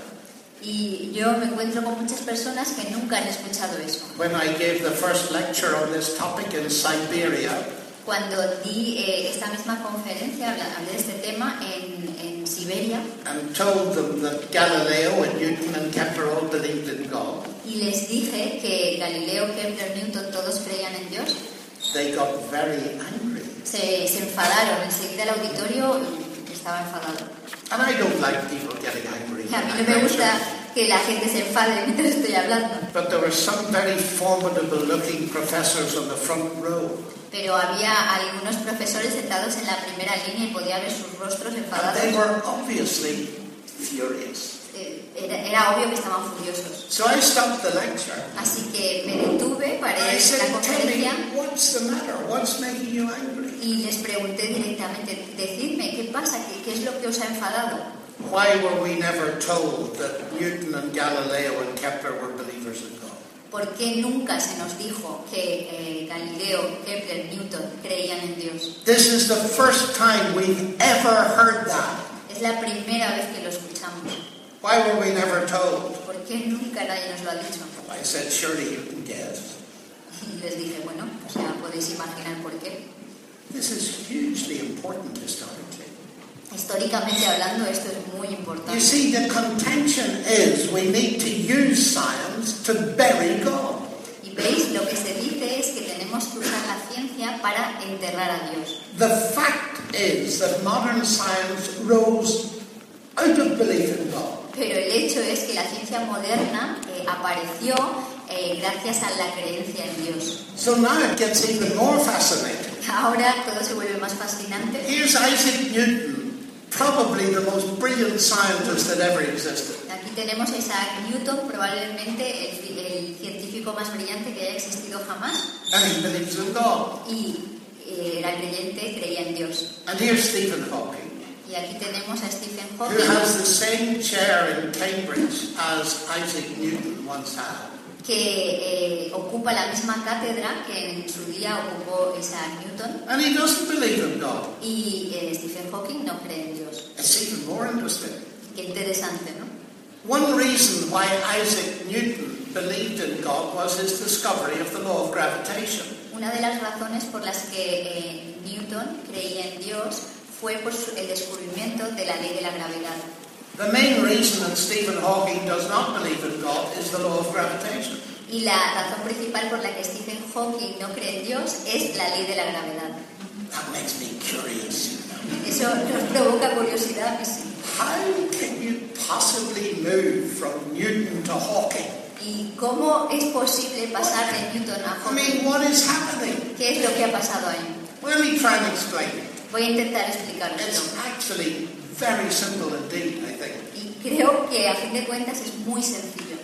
Y yo me encuentro con muchas personas que nunca han escuchado eso. When I gave the first lecture on this topic in Siberia, Cuando di eh, esta misma conferencia, hablé de este tema en, en Siberia, and told them that Galileo and Newton and Kepler all believed in God, y les dije que Galileo, Kepler, Newton, todos creían en Dios, they got very angry. se, se enfadaron. Enseguida el auditorio estaba enfadado. And I don't like people getting angry. Y a mí when no I me lecture. gusta que la gente se enfade mientras estoy hablando. But there were some very formidable looking professors on the front row. Pero había algunos profesores sentados en la primera línea y podía ver sus rostros And enfadados. they were obviously furious. Eh, Era, era obvio que estaban furiosos. So I stopped the lecture. Así que me detuve, And paré I said, la tell me, conferencia what's the matter? What's making you angry? y les pregunté directamente, decidme, ¿qué pasa? ¿Qué, qué es lo que os ha enfadado? Why were we never told that Newton and Galileo and Kepler were believers in God? ¿Por qué nunca se nos dijo que eh, Galileo, Kepler, Newton creían en Dios? This is the first time we've ever heard that. Es la primera vez que lo escuchamos. Why were we never told? ¿Por qué nunca nadie nos lo ha dicho? I said, surely you can guess. Y les dije, bueno, o sea, podéis imaginar por qué. This is hugely important historically. Históricamente hablando, esto es muy You importante. see, the contention is we need to use science to bury God. Y veis, lo que se dice es que tenemos que usar la ciencia para enterrar a Dios. The fact is that modern science rose out of belief in God. Pero el hecho es que la ciencia moderna eh, apareció eh, gracias a la creencia en Dios. So now it gets even more fascinating. Ahora todo se vuelve más fascinante. Here's Isaac Newton, probably the most brilliant scientist that ever existed. Aquí tenemos a Isaac Newton, probablemente el, fi- el científico más brillante que haya existido jamás. And he believes in God. Y eh, era creyente, creía en Dios. And here's Stephen Hawking, Y aquí tenemos a Stephen who Hawking, has the same chair in Cambridge as Isaac Newton once had. que eh, ocupa la misma cátedra que en su día ocupó Isaac Newton. And he doesn't believe in God. Y eh, Stephen Hawking no cree en Dios. It's even more interesting. Qué interesante, ¿no? One reason why Isaac Newton believed in God was his discovery of the law of gravitation. Una de las razones por las que eh, Newton creía en Dios fue por su- el descubrimiento de la ley de la gravedad. The main reason that Stephen Hawking does not believe in God is the law of gravitation. Y la razón principal por la que Stephen Hawking no cree en Dios es la ley de la gravedad. That makes me curious. Eso nos provoca curiosidad. ¿Sí? How can you possibly move from Newton to Hawking? ¿Y cómo es posible pasar de Newton a I Hawking? mean, what is happening? ¿Qué es lo que ha pasado ahí? Let me try and explain it. Voy a intentar explicarlo. It's actually very simple indeed, I think. Y creo que a fin de cuentas es muy sencillo.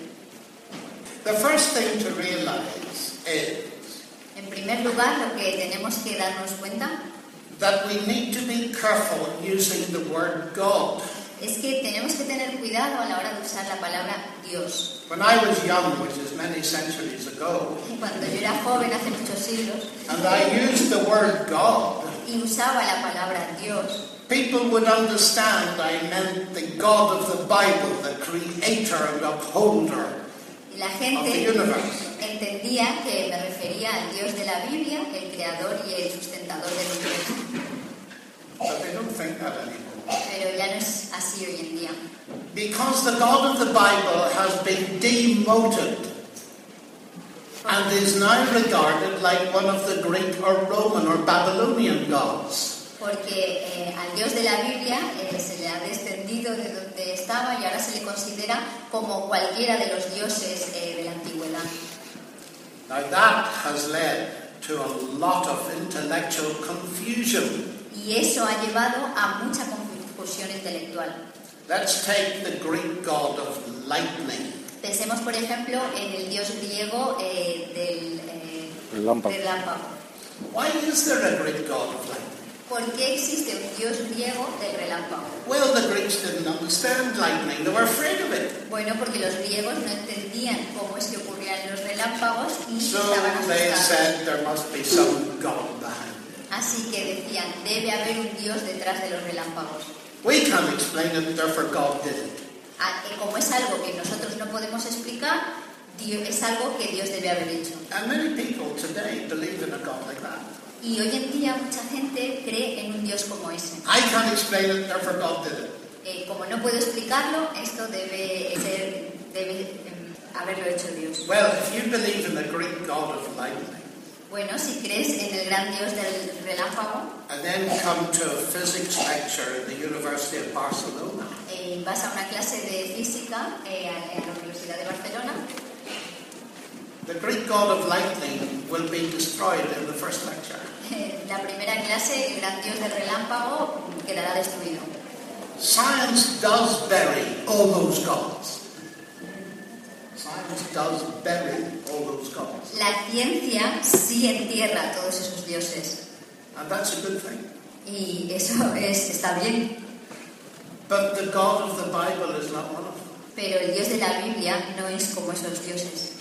The first thing to realize is En primer lugar, lo que tenemos que darnos cuenta that we need to be careful using the word God. es que tenemos que tener cuidado a la hora de usar la palabra Dios. When I was young, which is many centuries ago, Cuando yo era joven, hace muchos siglos, and I used the word God, y usaba la palabra Dios, people would understand I meant the God of the Bible, the creator and upholder y la of the gente universe. entendía que me refería al Dios de la Biblia, el creador y el sustentador del universo. But they don't think that anymore. Pero ya no es así hoy en día. Because the God of the Bible has been demoted and is now regarded like one of the Greek or Roman or Babylonian gods. Porque eh, al Dios de la Biblia eh, se le ha descendido de donde estaba y ahora se le considera como cualquiera de los dioses eh, de la antigüedad. Now that has led to a lot of intellectual confusion. Y eso ha llevado a mucha confu- confusión intelectual. Let's take the Greek god of lightning. Pensemos, por ejemplo, en el dios griego eh, del eh, Relámpago. relámpago. Why is there a Greek god of lightning? ¿Por qué existe un dios griego del relámpago? Well, the Greeks didn't understand lightning. They were afraid of it. Bueno, porque los griegos no entendían cómo es que ocurrían los relámpagos y So estaban they asustados. said there must be some god behind it. Así que decían, debe haber un dios detrás de los relámpagos. We can't explain it, therefore God did it. Ah, eh, Como es algo que nosotros no podemos explicar, Dios, es algo que Dios debe haber hecho. And many people today believe in a God like that. Y hoy en día mucha gente cree en un Dios como ese. I can't explain it, therefore God did it. Eh, como no puedo explicarlo, esto debe ser, debe em, haberlo hecho Dios. Well, if you believe in the Greek God of lightning, Bueno, si crees en el gran Dios del relámpago, and then come to a physics lecture at the University of Barcelona, eh, vas a una clase de física eh, a, a la Universidad de Barcelona, the Greek God of lightning will be destroyed in the first lecture. eh, la primera clase, el gran Dios del relámpago, quedará destruido. Science does bury all those gods. Science does bury all those gods. La ciencia sí entierra a todos esos dioses. And that's a good thing. Y eso es, está bien. But the God of the Bible is not one of them. Pero el Dios de la Biblia no es como esos dioses.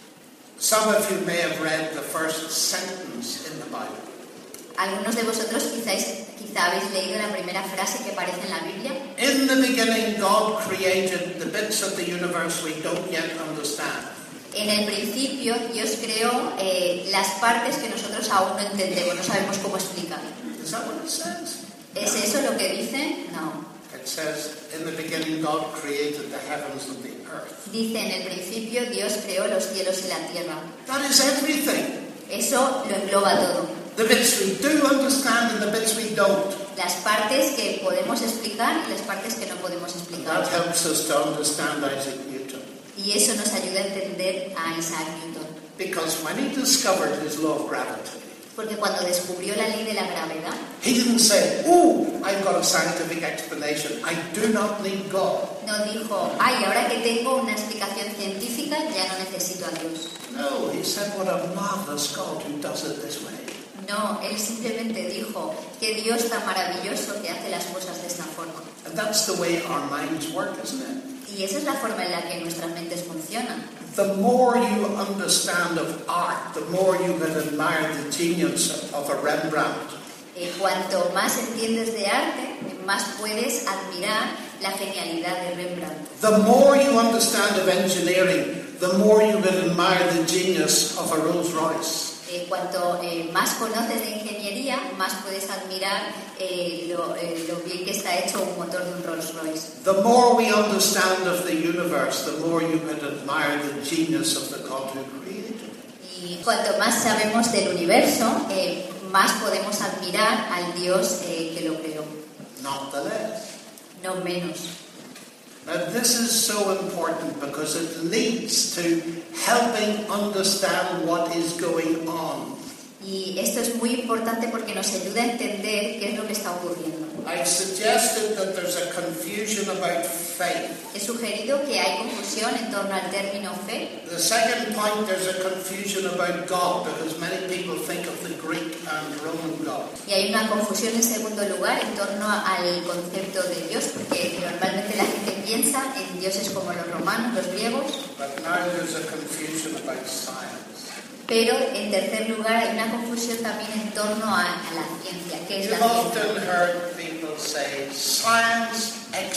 Some of you may have read the first sentence in the Bible. Algunos de vosotros quizás, quizá habéis leído la primera frase que aparece en la Biblia. In the beginning, God created the bits of the universe we don't yet understand. En el principio Dios creó eh, las partes que nosotros aún no entendemos, no sabemos cómo explicar. Is that what it says? ¿Es eso lo que dice? No. It says, in the beginning, God created the heavens and the earth. Dice, en el principio Dios creó los cielos y la tierra. That is everything. Eso lo engloba todo. The bits we do understand and the bits we don't. Las partes que podemos explicar y las partes que no podemos That explicar. helps us to understand Isaac Newton. Y eso nos ayuda a entender a Isaac Newton. Because when he discovered his law of gravity, Porque cuando descubrió la ley de la gravedad, he didn't say, oh, I've got a scientific explanation. I do not need God. no dijo, ay, ahora que tengo una explicación científica, ya no necesito a Dios. No, he said, what a marvelous God who does it this way. No, él simplemente dijo, qué Dios tan maravilloso que hace las cosas de esta forma. And that's the way our minds work, isn't it? Y esa es la forma en la que nuestras mentes funcionan. The more you understand of art, the more you can admire the genius of a Rembrandt. Eh, cuanto más entiendes de arte, más puedes admirar la genialidad de Rembrandt. The more you understand of engineering, the more you can admire the genius of a Rolls Royce. Eh, cuanto eh, más conoces de ingeniería, más puedes admirar eh, lo, eh, lo bien que está hecho un motor de un Rolls Royce. The more we understand of the universe, the more you can admire the genius of the God who created it. Y cuanto más sabemos del universo, eh, más podemos admirar al Dios eh, que lo creó, Not the less. no menos. Now, this is so important because it leads to helping understand what is going on. Y esto es muy importante porque nos ayuda a entender qué es lo que está ocurriendo. I've suggested that there's a confusion about faith. He sugerido que hay confusión en torno al término fe. The second point, there's a confusion about God because many people think of the Greek and Roman God. Y hay una confusión en segundo lugar en torno al concepto de Dios, porque normalmente la gente piensa en dioses como los romanos, los griegos, But now there's a confusion about science. pero en tercer lugar hay una confusión también en torno a, a la ciencia. ¿Qué es la You've ciencia? often heard people say, science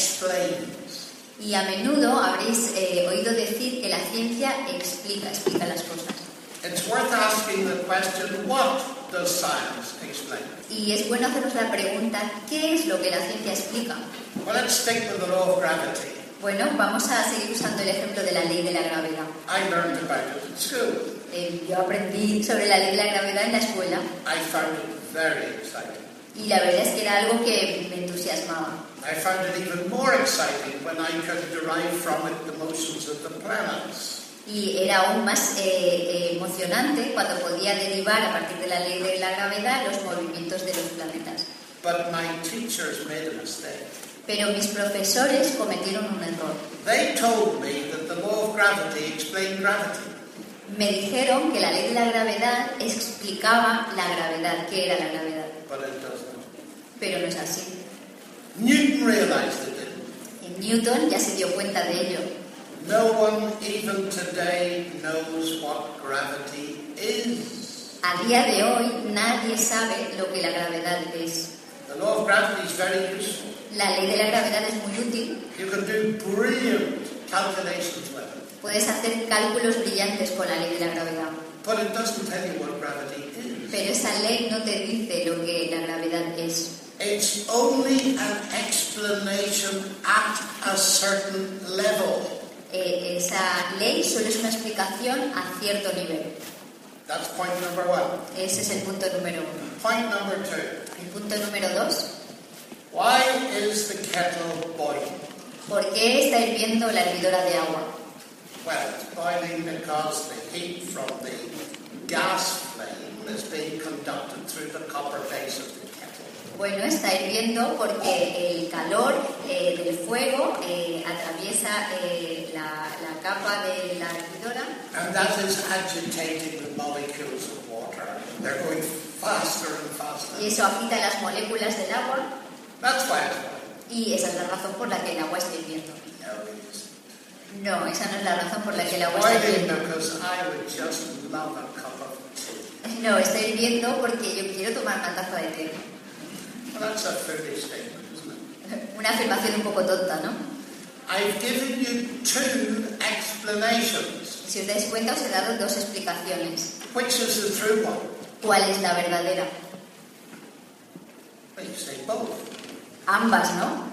explains. Y a menudo habréis eh, oído decir que la ciencia explica, explica las cosas. It's worth asking the question, what does science explain? Y es bueno hacernos la pregunta, ¿qué es lo que la ciencia explica? Well, let's stick with the law of gravity. Bueno, vamos a seguir usando el ejemplo de la ley de la gravedad. I learned about it in school. Eh, yo aprendí sobre la ley de la gravedad en la escuela I found it very exciting. y la verdad es que era algo que me entusiasmaba. I found it even more exciting when I could derive from it the motions of the planets. Y era aún más eh, eh, emocionante cuando podía derivar a partir de la ley de la gravedad los movimientos de los planetas. But my teachers made a mistake. Pero mis profesores cometieron un error. They told me that the law of gravity explained gravity. Me dijeron que la ley de la gravedad explicaba la gravedad, qué era la gravedad. But it doesn't. Pero no es así. Newton realized it didn't. Y Newton ya se dio cuenta de ello. No one even today knows what gravity is. A día de hoy nadie sabe lo que la gravedad es. The law of gravity is very useful. La ley de la gravedad es muy útil. You can do brilliant calculations with it. Puedes hacer cálculos brillantes con la ley de la gravedad. But it doesn't tell you what gravity is. Pero esa ley no te dice lo que la gravedad es. It's only an explanation at a certain level. Eh, esa ley solo es una explicación a cierto nivel. That's point number one. Ese es el punto número uno. Point number two. El punto número dos. Why is the kettle boiling? ¿Por qué está hirviendo la hervidora de agua? Well, it's boiling because the heat from the gas flame is being conducted through the copper base of the kettle. Bueno, está hirviendo porque el calor eh, del fuego eh, atraviesa eh, la, la capa de la hervidora. And that is agitating the molecules of water. They're going faster and faster. Y eso agita las moléculas del agua. That's why it's boiling. Y esa es la razón por la que el agua está hirviendo. No, it isn't. No, esa no es la razón por la que el agua está Boiling hirviendo. because I would just love a cup of tea. No, está hirviendo porque yo quiero tomar una taza de té. Well, that's a foolish statement, isn't it? Una afirmación un poco tonta, ¿no? I've given you two explanations. Si os dais cuenta, os he dado dos explicaciones. Which is the true one? ¿Cuál es la verdadera? Well, you say both. Ambas, ¿no?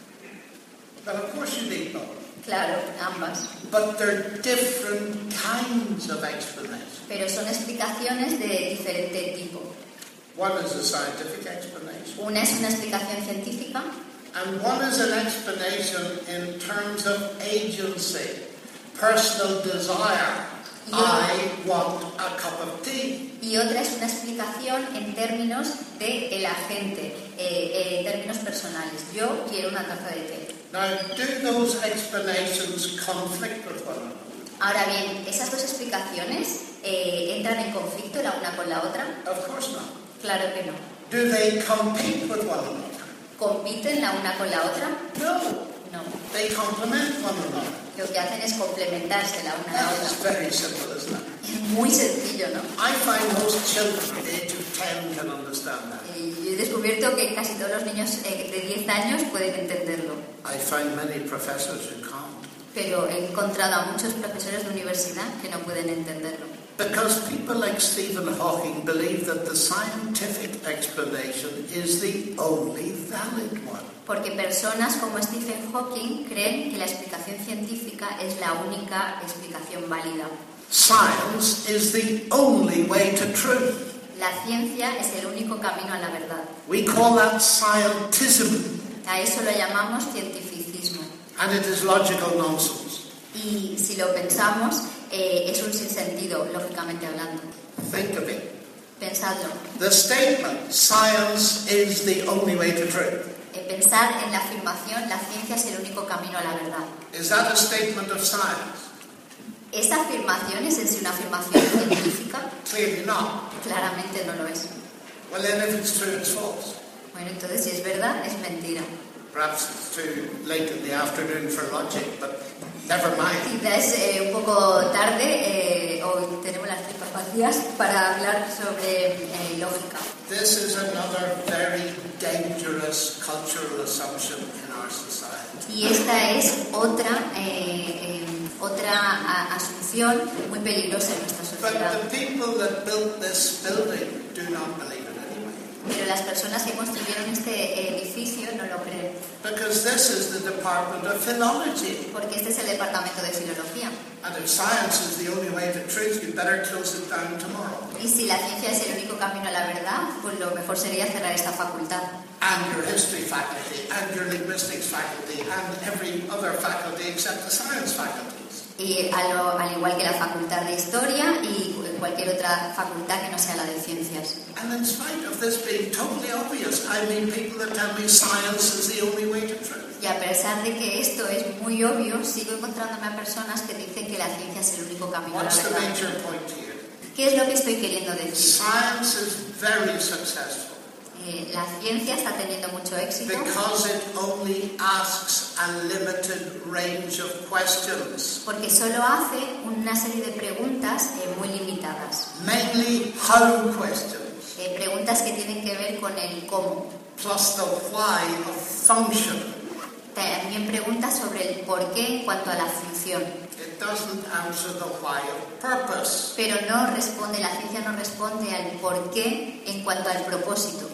Well, of course you need both. Claro, ambas. But they're different kinds of explanations. Pero son explicaciones de diferente tipo. One is a scientific explanation. Una es una explicación científica And one is an explanation in terms of agency, personal desire. Yeah. I want a cup of tea. y otra es una explicación en términos de el agente, eh, eh, en términos personales. Yo quiero una taza de té. Now, do those explanations conflict with one another? Ahora bien, ¿esas dos explicaciones eh, entran en conflicto la una con la otra? Of course not. Claro que no. Do they compete with one another? ¿Compiten la una con la otra? No. No. They complement one another. Lo que hacen es complementarse la una a la That's otra. very simple, isn't it? Es muy sencillo, ¿no? I find most children at the age of ten can understand that. Y yo he descubierto que casi todos los niños eh, de diez años pueden entenderlo. I find many professors who can't. Pero he encontrado a muchos profesores de universidad que no pueden entenderlo. Because people like Stephen Hawking believe that the scientific explanation is the only valid one. Porque personas como Stephen Hawking creen que la explicación científica es la única explicación válida. Science is the only way to truth. La ciencia es el único camino a la verdad. We call that scientism, A eso lo llamamos cientificismo. and it is logical nonsense. Y si lo pensamos, eh, es un sinsentido, lógicamente hablando. Think of it. Pensadlo. The statement, science is the only way to truth. Eh, pensar en la afirmación, la ciencia es el único camino a la verdad. Is that a statement of science? ¿Esa afirmación es en sí una afirmación científica? Clearly not. Claramente no lo es. Well, then if it's true, it's false. Bueno, entonces si es verdad, es mentira. Perhaps it's too late in the afternoon for logic, but never mind. Quizás es eh, un poco tarde, eh, hoy tenemos las tripas vacías para hablar sobre eh, lógica. This is another very dangerous cultural assumption in our society. Y esta es otra, eh, eh, otra a- asunción muy peligrosa en nuestra sociedad. But the people that built this building do not believe it anyway. Pero las personas que construyeron este edificio no lo creen, Because this is the Department of Philology. porque este es el departamento de filología. And if science is the only way to truth, you better close it down tomorrow. Y si la ciencia es el único camino a la verdad, pues lo mejor sería cerrar esta facultad. And your history faculty, and your linguistics faculty, and every other faculty except the science faculties. Y a lo- al igual que la facultad de historia y cualquier otra facultad que no sea la de ciencias. And in spite of this being totally obvious, I meet people that tell me science is the only way to truth. Y a pesar de que esto es muy obvio, sigo encontrándome a personas que dicen que la ciencia es el único camino a la What's the verdad. major point here? ¿Qué es lo que estoy queriendo decir? Science is very successful Eh, la ciencia está teniendo mucho éxito because it only asks a limited range of questions, porque solo hace una serie de preguntas eh, muy limitadas. mainly how questions, Eh, preguntas que tienen que ver con el cómo. plus the why of function. También preguntas sobre el por qué en cuanto a la función. It doesn't answer the why of purpose. Pero no responde, la ciencia no responde al por qué en cuanto al propósito.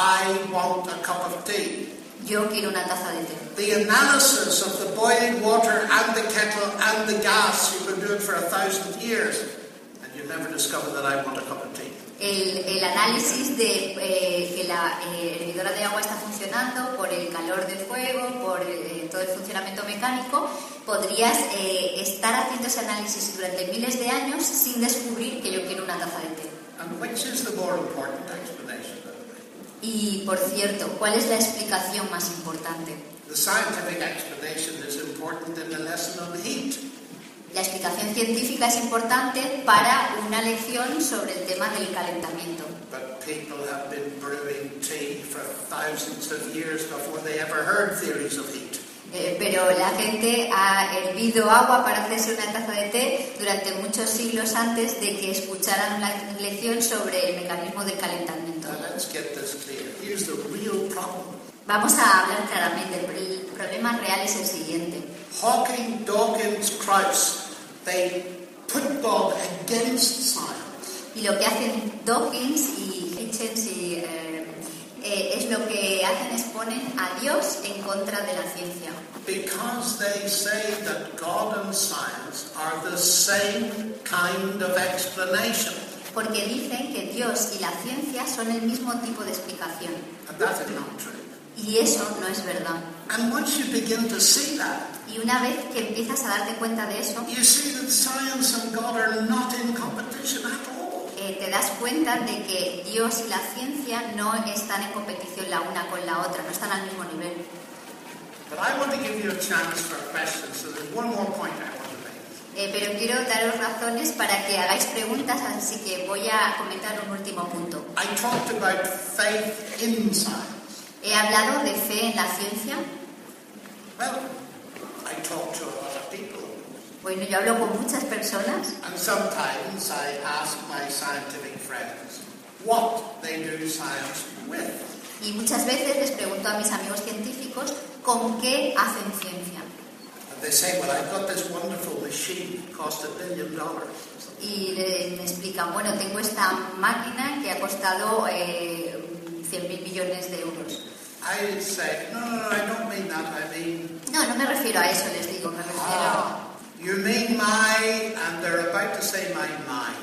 I want a cup of tea. Yo quiero una taza de té. The analysis of the boiling water and the kettle and the gas, you can do it for a thousand years, and you never discover that I want a cup of tea. El, el análisis de eh, que la eh, hervidora de agua está funcionando por el calor del fuego, por eh, todo el funcionamiento mecánico, podrías eh, estar haciendo ese análisis durante miles de años sin descubrir que yo quiero una taza de té. And which is the more important explanation, by the way? Y, por cierto, ¿cuál es la explicación más importante? The scientific explanation is important in the lesson on heat. La explicación científica es importante para una lección sobre el tema del calentamiento. But people have been brewing tea for thousands of years before they ever heard theories of heat. Eh, pero la gente ha hervido agua para hacerse una taza de té durante muchos siglos antes de que escucharan una lección sobre el mecanismo del calentamiento. Now let's get this clear. Here's the real problem. Vamos a hablar claramente. El problema real es el siguiente. Hawking, Dawkins, Krauss, they put God against science. Y lo que hacen Dawkins y Hitchens y, eh, eh, es lo que hacen es ponen a Dios en contra de la ciencia. Because they say that God and science are the same kind of explanation. Porque dicen que Dios y la ciencia son el mismo tipo de explicación. And that is not true. Y eso no es verdad. And once you begin to see that, Y una vez que empiezas a darte cuenta de eso, you see that science and God are not in competition at all. eh, te das cuenta de que Dios y la ciencia no están en competición la una con la otra, no están al mismo nivel. But I want to give you a chance for questions, so there's one more point I want to make. Eh, pero quiero daros razones para que hagáis preguntas, así que voy a comentar un último punto. I talked about faith in science. He hablado de fe en la ciencia. Well, I talk to a lot of people. Bueno, yo hablo con muchas personas And sometimes I ask my scientific friends what they do science with. y muchas veces les pregunto a mis amigos científicos con qué hacen ciencia. And they say, well, I've got this wonderful machine, cost a billion dollars. Y le- me explican, bueno, tengo esta máquina que ha costado eh, cien mil millones de euros. I say, no, no, no, I don't mean that. I mean, No, no me refiero a eso, les digo, me refiero... ah, you mean my, and they're about to say my mind.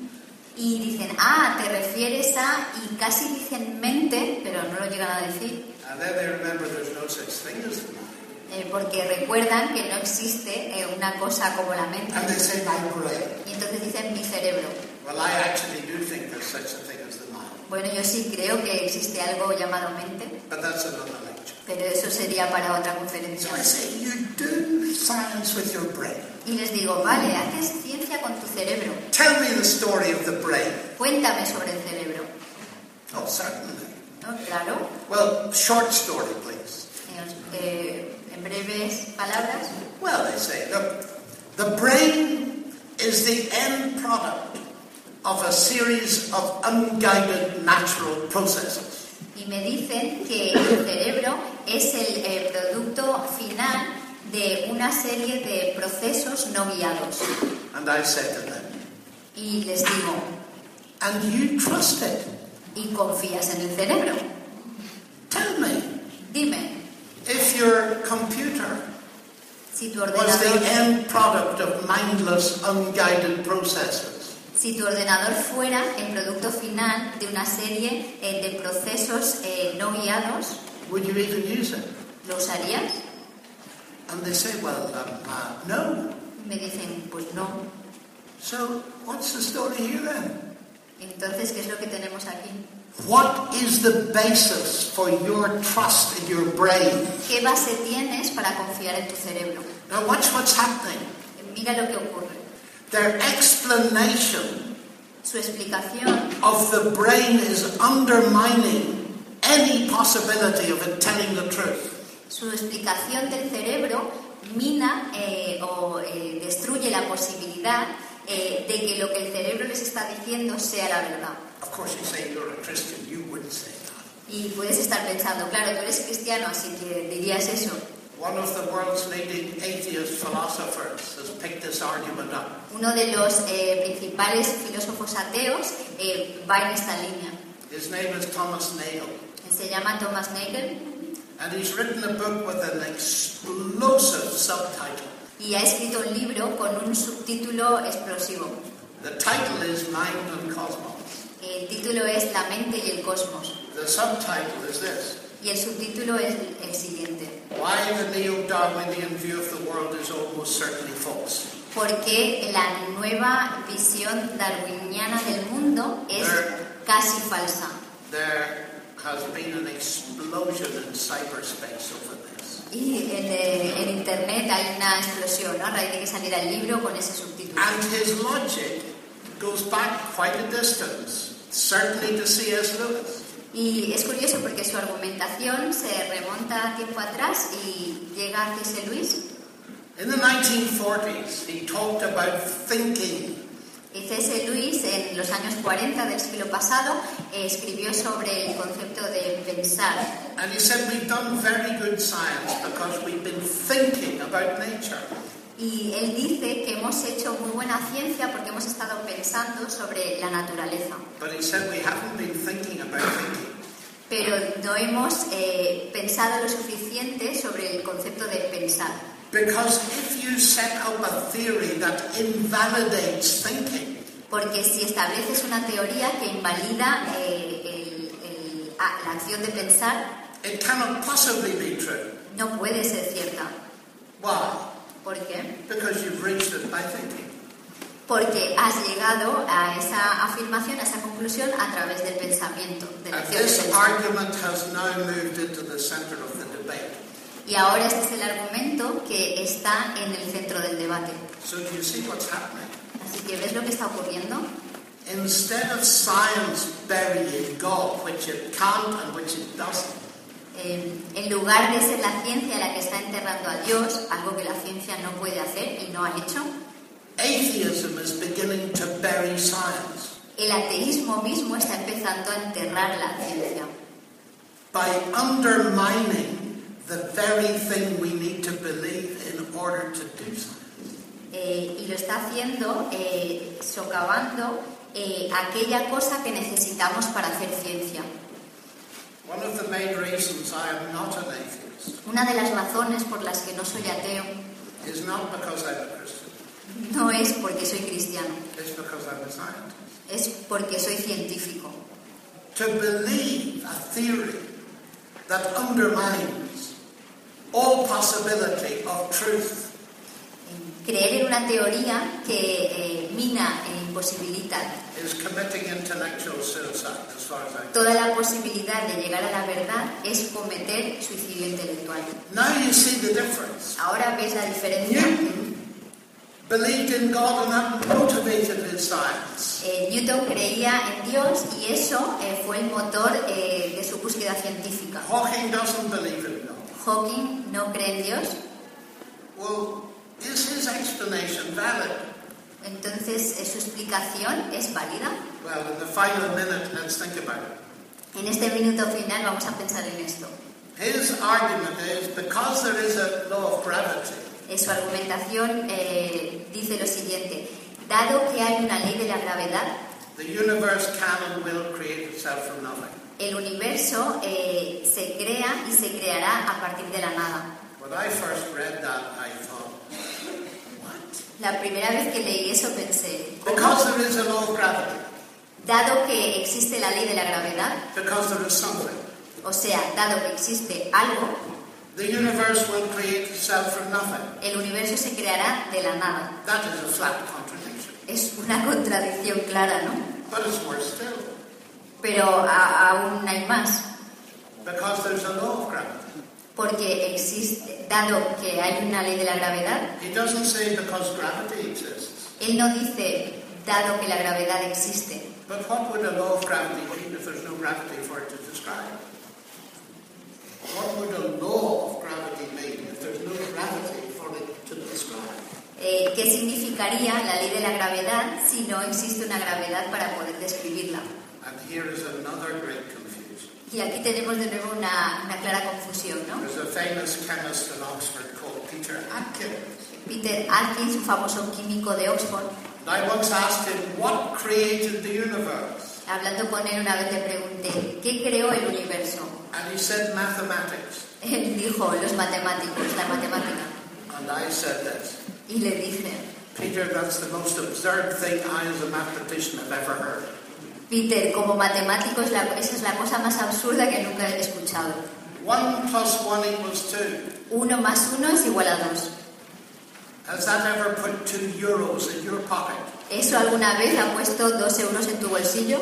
Y dicen, ah, te refieres a... Y casi dicen mente, pero no lo llegan a decir, And then they remember there's no such thing as the mind. eh, porque recuerdan que no existe eh, una cosa como la mente. And they say my brain. Y entonces dicen mi cerebro. Well, I actually do think there's such a thing as the mind. Bueno, yo sí creo que existe algo llamado mente, But that's another lecture. pero eso sería para otra So conferencia. I say, you do science with your brain. Y les digo, vale, haces ciencia con tu cerebro. Tell me the story of the brain. Cuéntame sobre el cerebro. Oh, certainly. ¿No? Claro. Well, short story, please. Eh, eh, en breves palabras. Well, they say, look, the brain is the end product of a series of unguided natural processes. Y me dicen que el cerebro es el eh, producto final de una serie de procesos no guiados. And I said to them, Y les digo, and you trust it? ¿y confías en el cerebro? Tell me, Dime, if your computer si tu was ordenador, the end product of mindless, unguided processes, si tu ordenador fuera el producto final de una serie eh, de procesos eh, no guiados, would you even use it? ¿lo usarías? And they say, well, um, uh, no. Me dicen, pues no. So what's the story here then? Entonces, ¿qué es lo que tenemos aquí? What is the basis for your trust in your brain? ¿Qué base tienes para confiar en tu cerebro? Now watch what's happening. Mira lo que ocurre. Their explanation Su explicación of the brain is undermining any possibility of it telling the truth. Su explicación del cerebro mina eh, o eh, destruye la posibilidad eh, de que lo que el cerebro les está diciendo sea la verdad. Of course, you say you're a Christian, you wouldn't say that. Y puedes estar pensando, claro, tú eres cristiano, así que dirías eso. One of the world's leading atheist philosophers has picked this argument up. Uno de los eh, principales filósofos ateos eh, va en esta línea. His name is Thomas Nagel. Se llama Thomas Nagel. And he's written a book with an explosive subtitle. Y ha escrito un libro con un subtítulo explosivo. The title is Mind and Cosmos. El título es La mente y el cosmos. The subtitle is this. Y el subtítulo es el siguiente. Why the neo-Darwinian view of the world is almost certainly false. Porque la nueva visión darwiniana del mundo es casi falsa. There has been an explosion in cyberspace over this. Y en, eh, en internet hay una explosión, ¿no? A raíz de que saliera el libro con ese subtítulo. And his logic goes back quite a distance, certainly to C S Lewis. Y es curioso porque su argumentación se remonta tiempo atrás y llega a C S Lewis. In the nineteen forties, he talked about thinking. Y C S Lewis en los años cuarenta del siglo pasado eh, escribió sobre el concepto de pensar. And he said we've done very good science because we've been thinking about nature. Y él dice que hemos hecho muy buena ciencia porque hemos estado pensando sobre la naturaleza. But he said we haven't been thinking about thinking. Pero no hemos eh, pensado lo suficiente sobre el concepto de pensar. Because if you set up a theory that invalidates thinking, porque si estableces una teoría que invalida eh, el, el, ah, la acción de pensar, it cannot possibly be true. no puede ser cierta. Why? ¿Por qué? Because you've reached it by thinking. Porque has llegado a esa afirmación, a esa conclusión a través del pensamiento, de la And acción de this pensar. argument has now moved into the center of the debate. Y ahora este es el argumento que está en el centro del debate. So do you see what's happening? Así que ¿ves lo que está ocurriendo? Instead of science burying God, which it can't and which it doesn't, Eh, en lugar de ser la ciencia la que está enterrando a Dios, algo que la ciencia no puede hacer y no ha hecho, atheism is beginning to bury science el ateísmo mismo está empezando a enterrar la ciencia. by undermining the very thing we need to believe in order to do something. Eh, y lo está haciendo eh, socavando eh, aquella cosa que necesitamos para hacer ciencia. One of the main reasons I am not an atheist Una de las razones por las que no soy ateo is not because I'm a Christian, no es porque soy cristiano, it's because I'm a scientist. es porque soy científico. To believe a theory that undermines all possibility of truth Creer en una teoría que eh, mina e imposibilita is committing intellectual suicide, as far as I know. toda la posibilidad de llegar a la verdad es cometer suicidio intelectual. Now you see the difference. Ahora ves la diferencia. Newton believed in God and that motivated his science. Eh, Newton creía en Dios y eso eh, fue el motor eh, de su búsqueda científica. Hawking doesn't believe in God. Hawking no cree en Dios, Well, is his explanation valid? entonces eh, su explicación es válida. Well, in the final minute, let's think about it. En este minuto final vamos a pensar en esto. His argument is because there is a law of gravity, Eh, su argumentación eh, dice lo siguiente: dado que hay una ley de la gravedad, the universe can and will create itself from nothing. el universo eh, se crea y se creará a partir de la nada. When I first read that, I thought, what? La primera vez que leí eso pensé, ¿cómo? Because there is a law of gravity, Dado que existe la ley de la gravedad, because there is something, o sea, dado que existe algo, the universe will create itself from nothing. el universo se creará de la nada. That is a flat contradiction. Es una contradicción clara, ¿no? But it's worse still. Pero a, aún hay más. Because there's a law of gravity. Porque existe, dado que hay una ley de la gravedad, He doesn't say because gravity exists. él no dice dado que la gravedad existe. But what would a law of gravity mean if there's no gravity for it to describe? What would a law of gravity mean if there's no gravity for it to describe? Eh, ¿Qué significaría la ley de la gravedad si no existe una gravedad para poder describirla? And here is another great confusion. Y aquí tenemos de nuevo una, una clara confusión, ¿no? There's a famous chemist in Oxford called Peter Atkins. Peter Atkins, un famoso químico de Oxford, And I once asked him, what created the universe? hablando con él una vez le pregunté, ¿qué creó el universo? And he said mathematics. Él dijo, los matemáticos, la matemática. And I said this. Y le dije, Peter, that's the most absurd thing I as a mathematician have ever heard. Peter, como matemático, es la- esa es la cosa más absurda que nunca he escuchado. One plus one equals two. Uno más uno es igual a dos. Has that ever put two euros in your pocket? ¿Eso alguna vez ha puesto dos euros en tu bolsillo?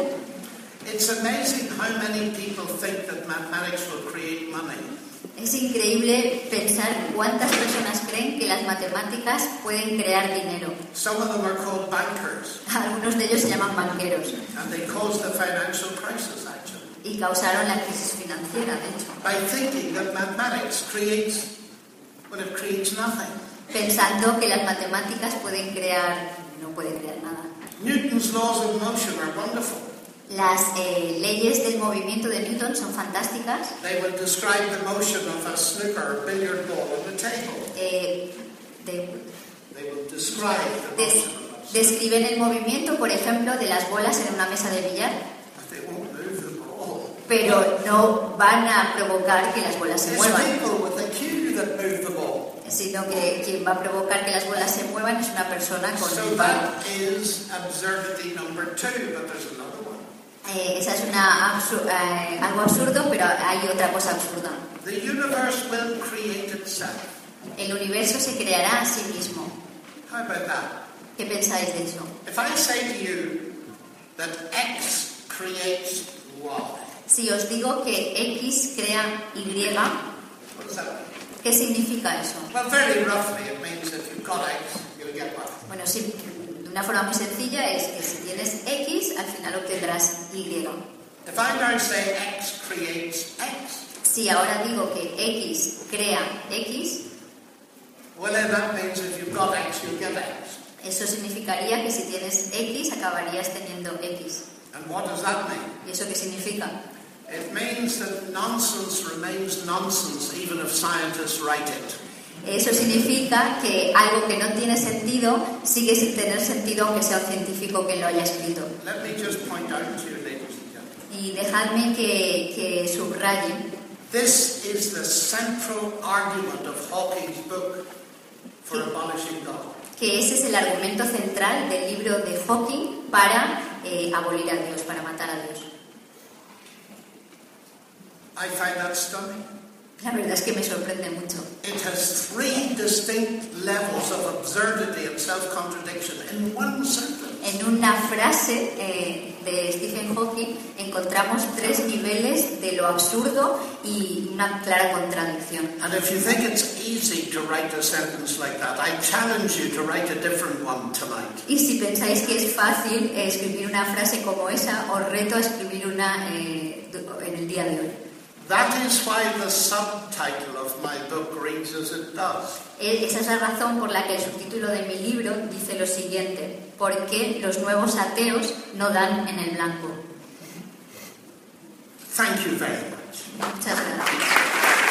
It's amazing how many people think that mathematics will create money. Es increíble pensar cuántas personas creen que las matemáticas pueden crear dinero. Some of them are called bankers, Algunos de ellos se llaman banqueros and they caused the financial crisis, actually, y causaron la crisis financiera, de hecho, by thinking that mathematics creates, well, it creates nothing. pensando que las matemáticas pueden crear, no pueden crear nada. Newton's laws of motion are wonderful. Las eh, leyes del movimiento de Newton son fantásticas. They would describe the motion of a snooker or billiard ball on the table. Eh, de- They would describe the des- motion of a snooker. describen el movimiento, por ejemplo, de las bolas en una mesa de billar, But they won't move the ball. pero no van a provocar que las bolas se It's muevan, people with a cue that move the ball. sino que quien va a provocar que las bolas se muevan es una persona con So un palo. that is absurdity number two, but there's another one. Eh, esa es una absu- eh, algo absurdo, pero hay otra cosa absurda. The universe will create itself. El universo se creará a sí mismo. How about that? ¿Qué pensáis de eso? If I say to you that X creates Y, Si os digo que X crea Y, what does that mean? ¿qué significa eso? Well, very roughly, it means if you've got X, you'll get Y. Bueno, sí, de una forma muy sencilla es que si tienes X, al final obtendrás Y. If I now say X creates X, Si ahora digo que X crea X, well, then that means if you've got X, you'll get X. eso significaría que si tienes X, acabarías teniendo X. And what does that mean? ¿Y eso qué significa? It means that nonsense remains nonsense even if scientists write it. Eso significa que algo que no tiene sentido sigue sin tener sentido aunque sea un científico que lo haya escrito. Let me just point out to you, ladies and gentlemen. Y dejadme que, que subraye, This is the central argument of Hawking's book for abolishing God. que ese es el argumento central del libro de Hawking para eh, abolir a Dios, para matar a Dios. I find that stunning. La verdad es que me sorprende mucho. It has three distinct levels of absurdity and self-contradiction in one sentence. En una frase eh, de Stephen Hawking encontramos tres niveles de lo absurdo y una clara contradicción. And if you think it's easy to write a sentence like that, I challenge you to write a different one tonight. Y si pensáis que es fácil eh, escribir una frase como esa, os reto a escribir una eh, en el día de hoy. That is why the subtitle of my book reads as it does. Eh, Esa es la razón por la que el subtítulo de mi libro dice lo siguiente: ¿por qué los nuevos ateos no dan en el blanco? Thank you very much. Muchas gracias.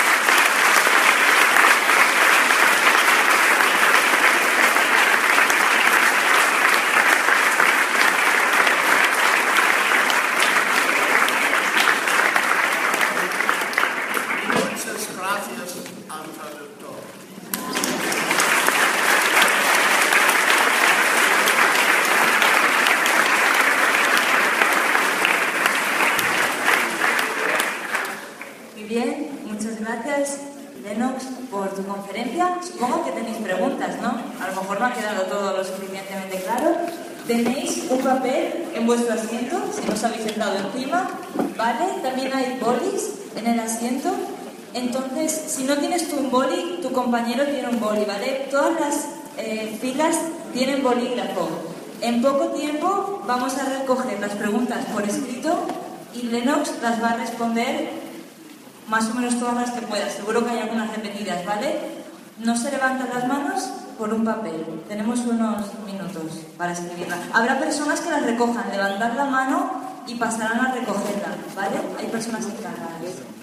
Muchas gracias a todos. Muy bien, muchas gracias, Lennox, por tu conferencia. Supongo que tenéis preguntas, ¿no? A lo mejor no ha quedado todo lo suficientemente claro. Tenéis un papel en vuestro asiento, si no os habéis sentado encima, ¿vale? También hay bolis en el asiento. Entonces, si no tienes tú un boli, tu compañero tiene un boli, ¿vale? Todas las eh, filas tienen bolígrafo. En poco tiempo vamos a recoger las preguntas por escrito y Lennox las va a responder más o menos todas las que pueda. Seguro que hay algunas repetidas, ¿vale? No se levantan las manos por un papel. Tenemos unos minutos para escribirla. Habrá personas que las recojan, levantar la mano y pasarán a recogerla, ¿vale? Hay personas encargadas.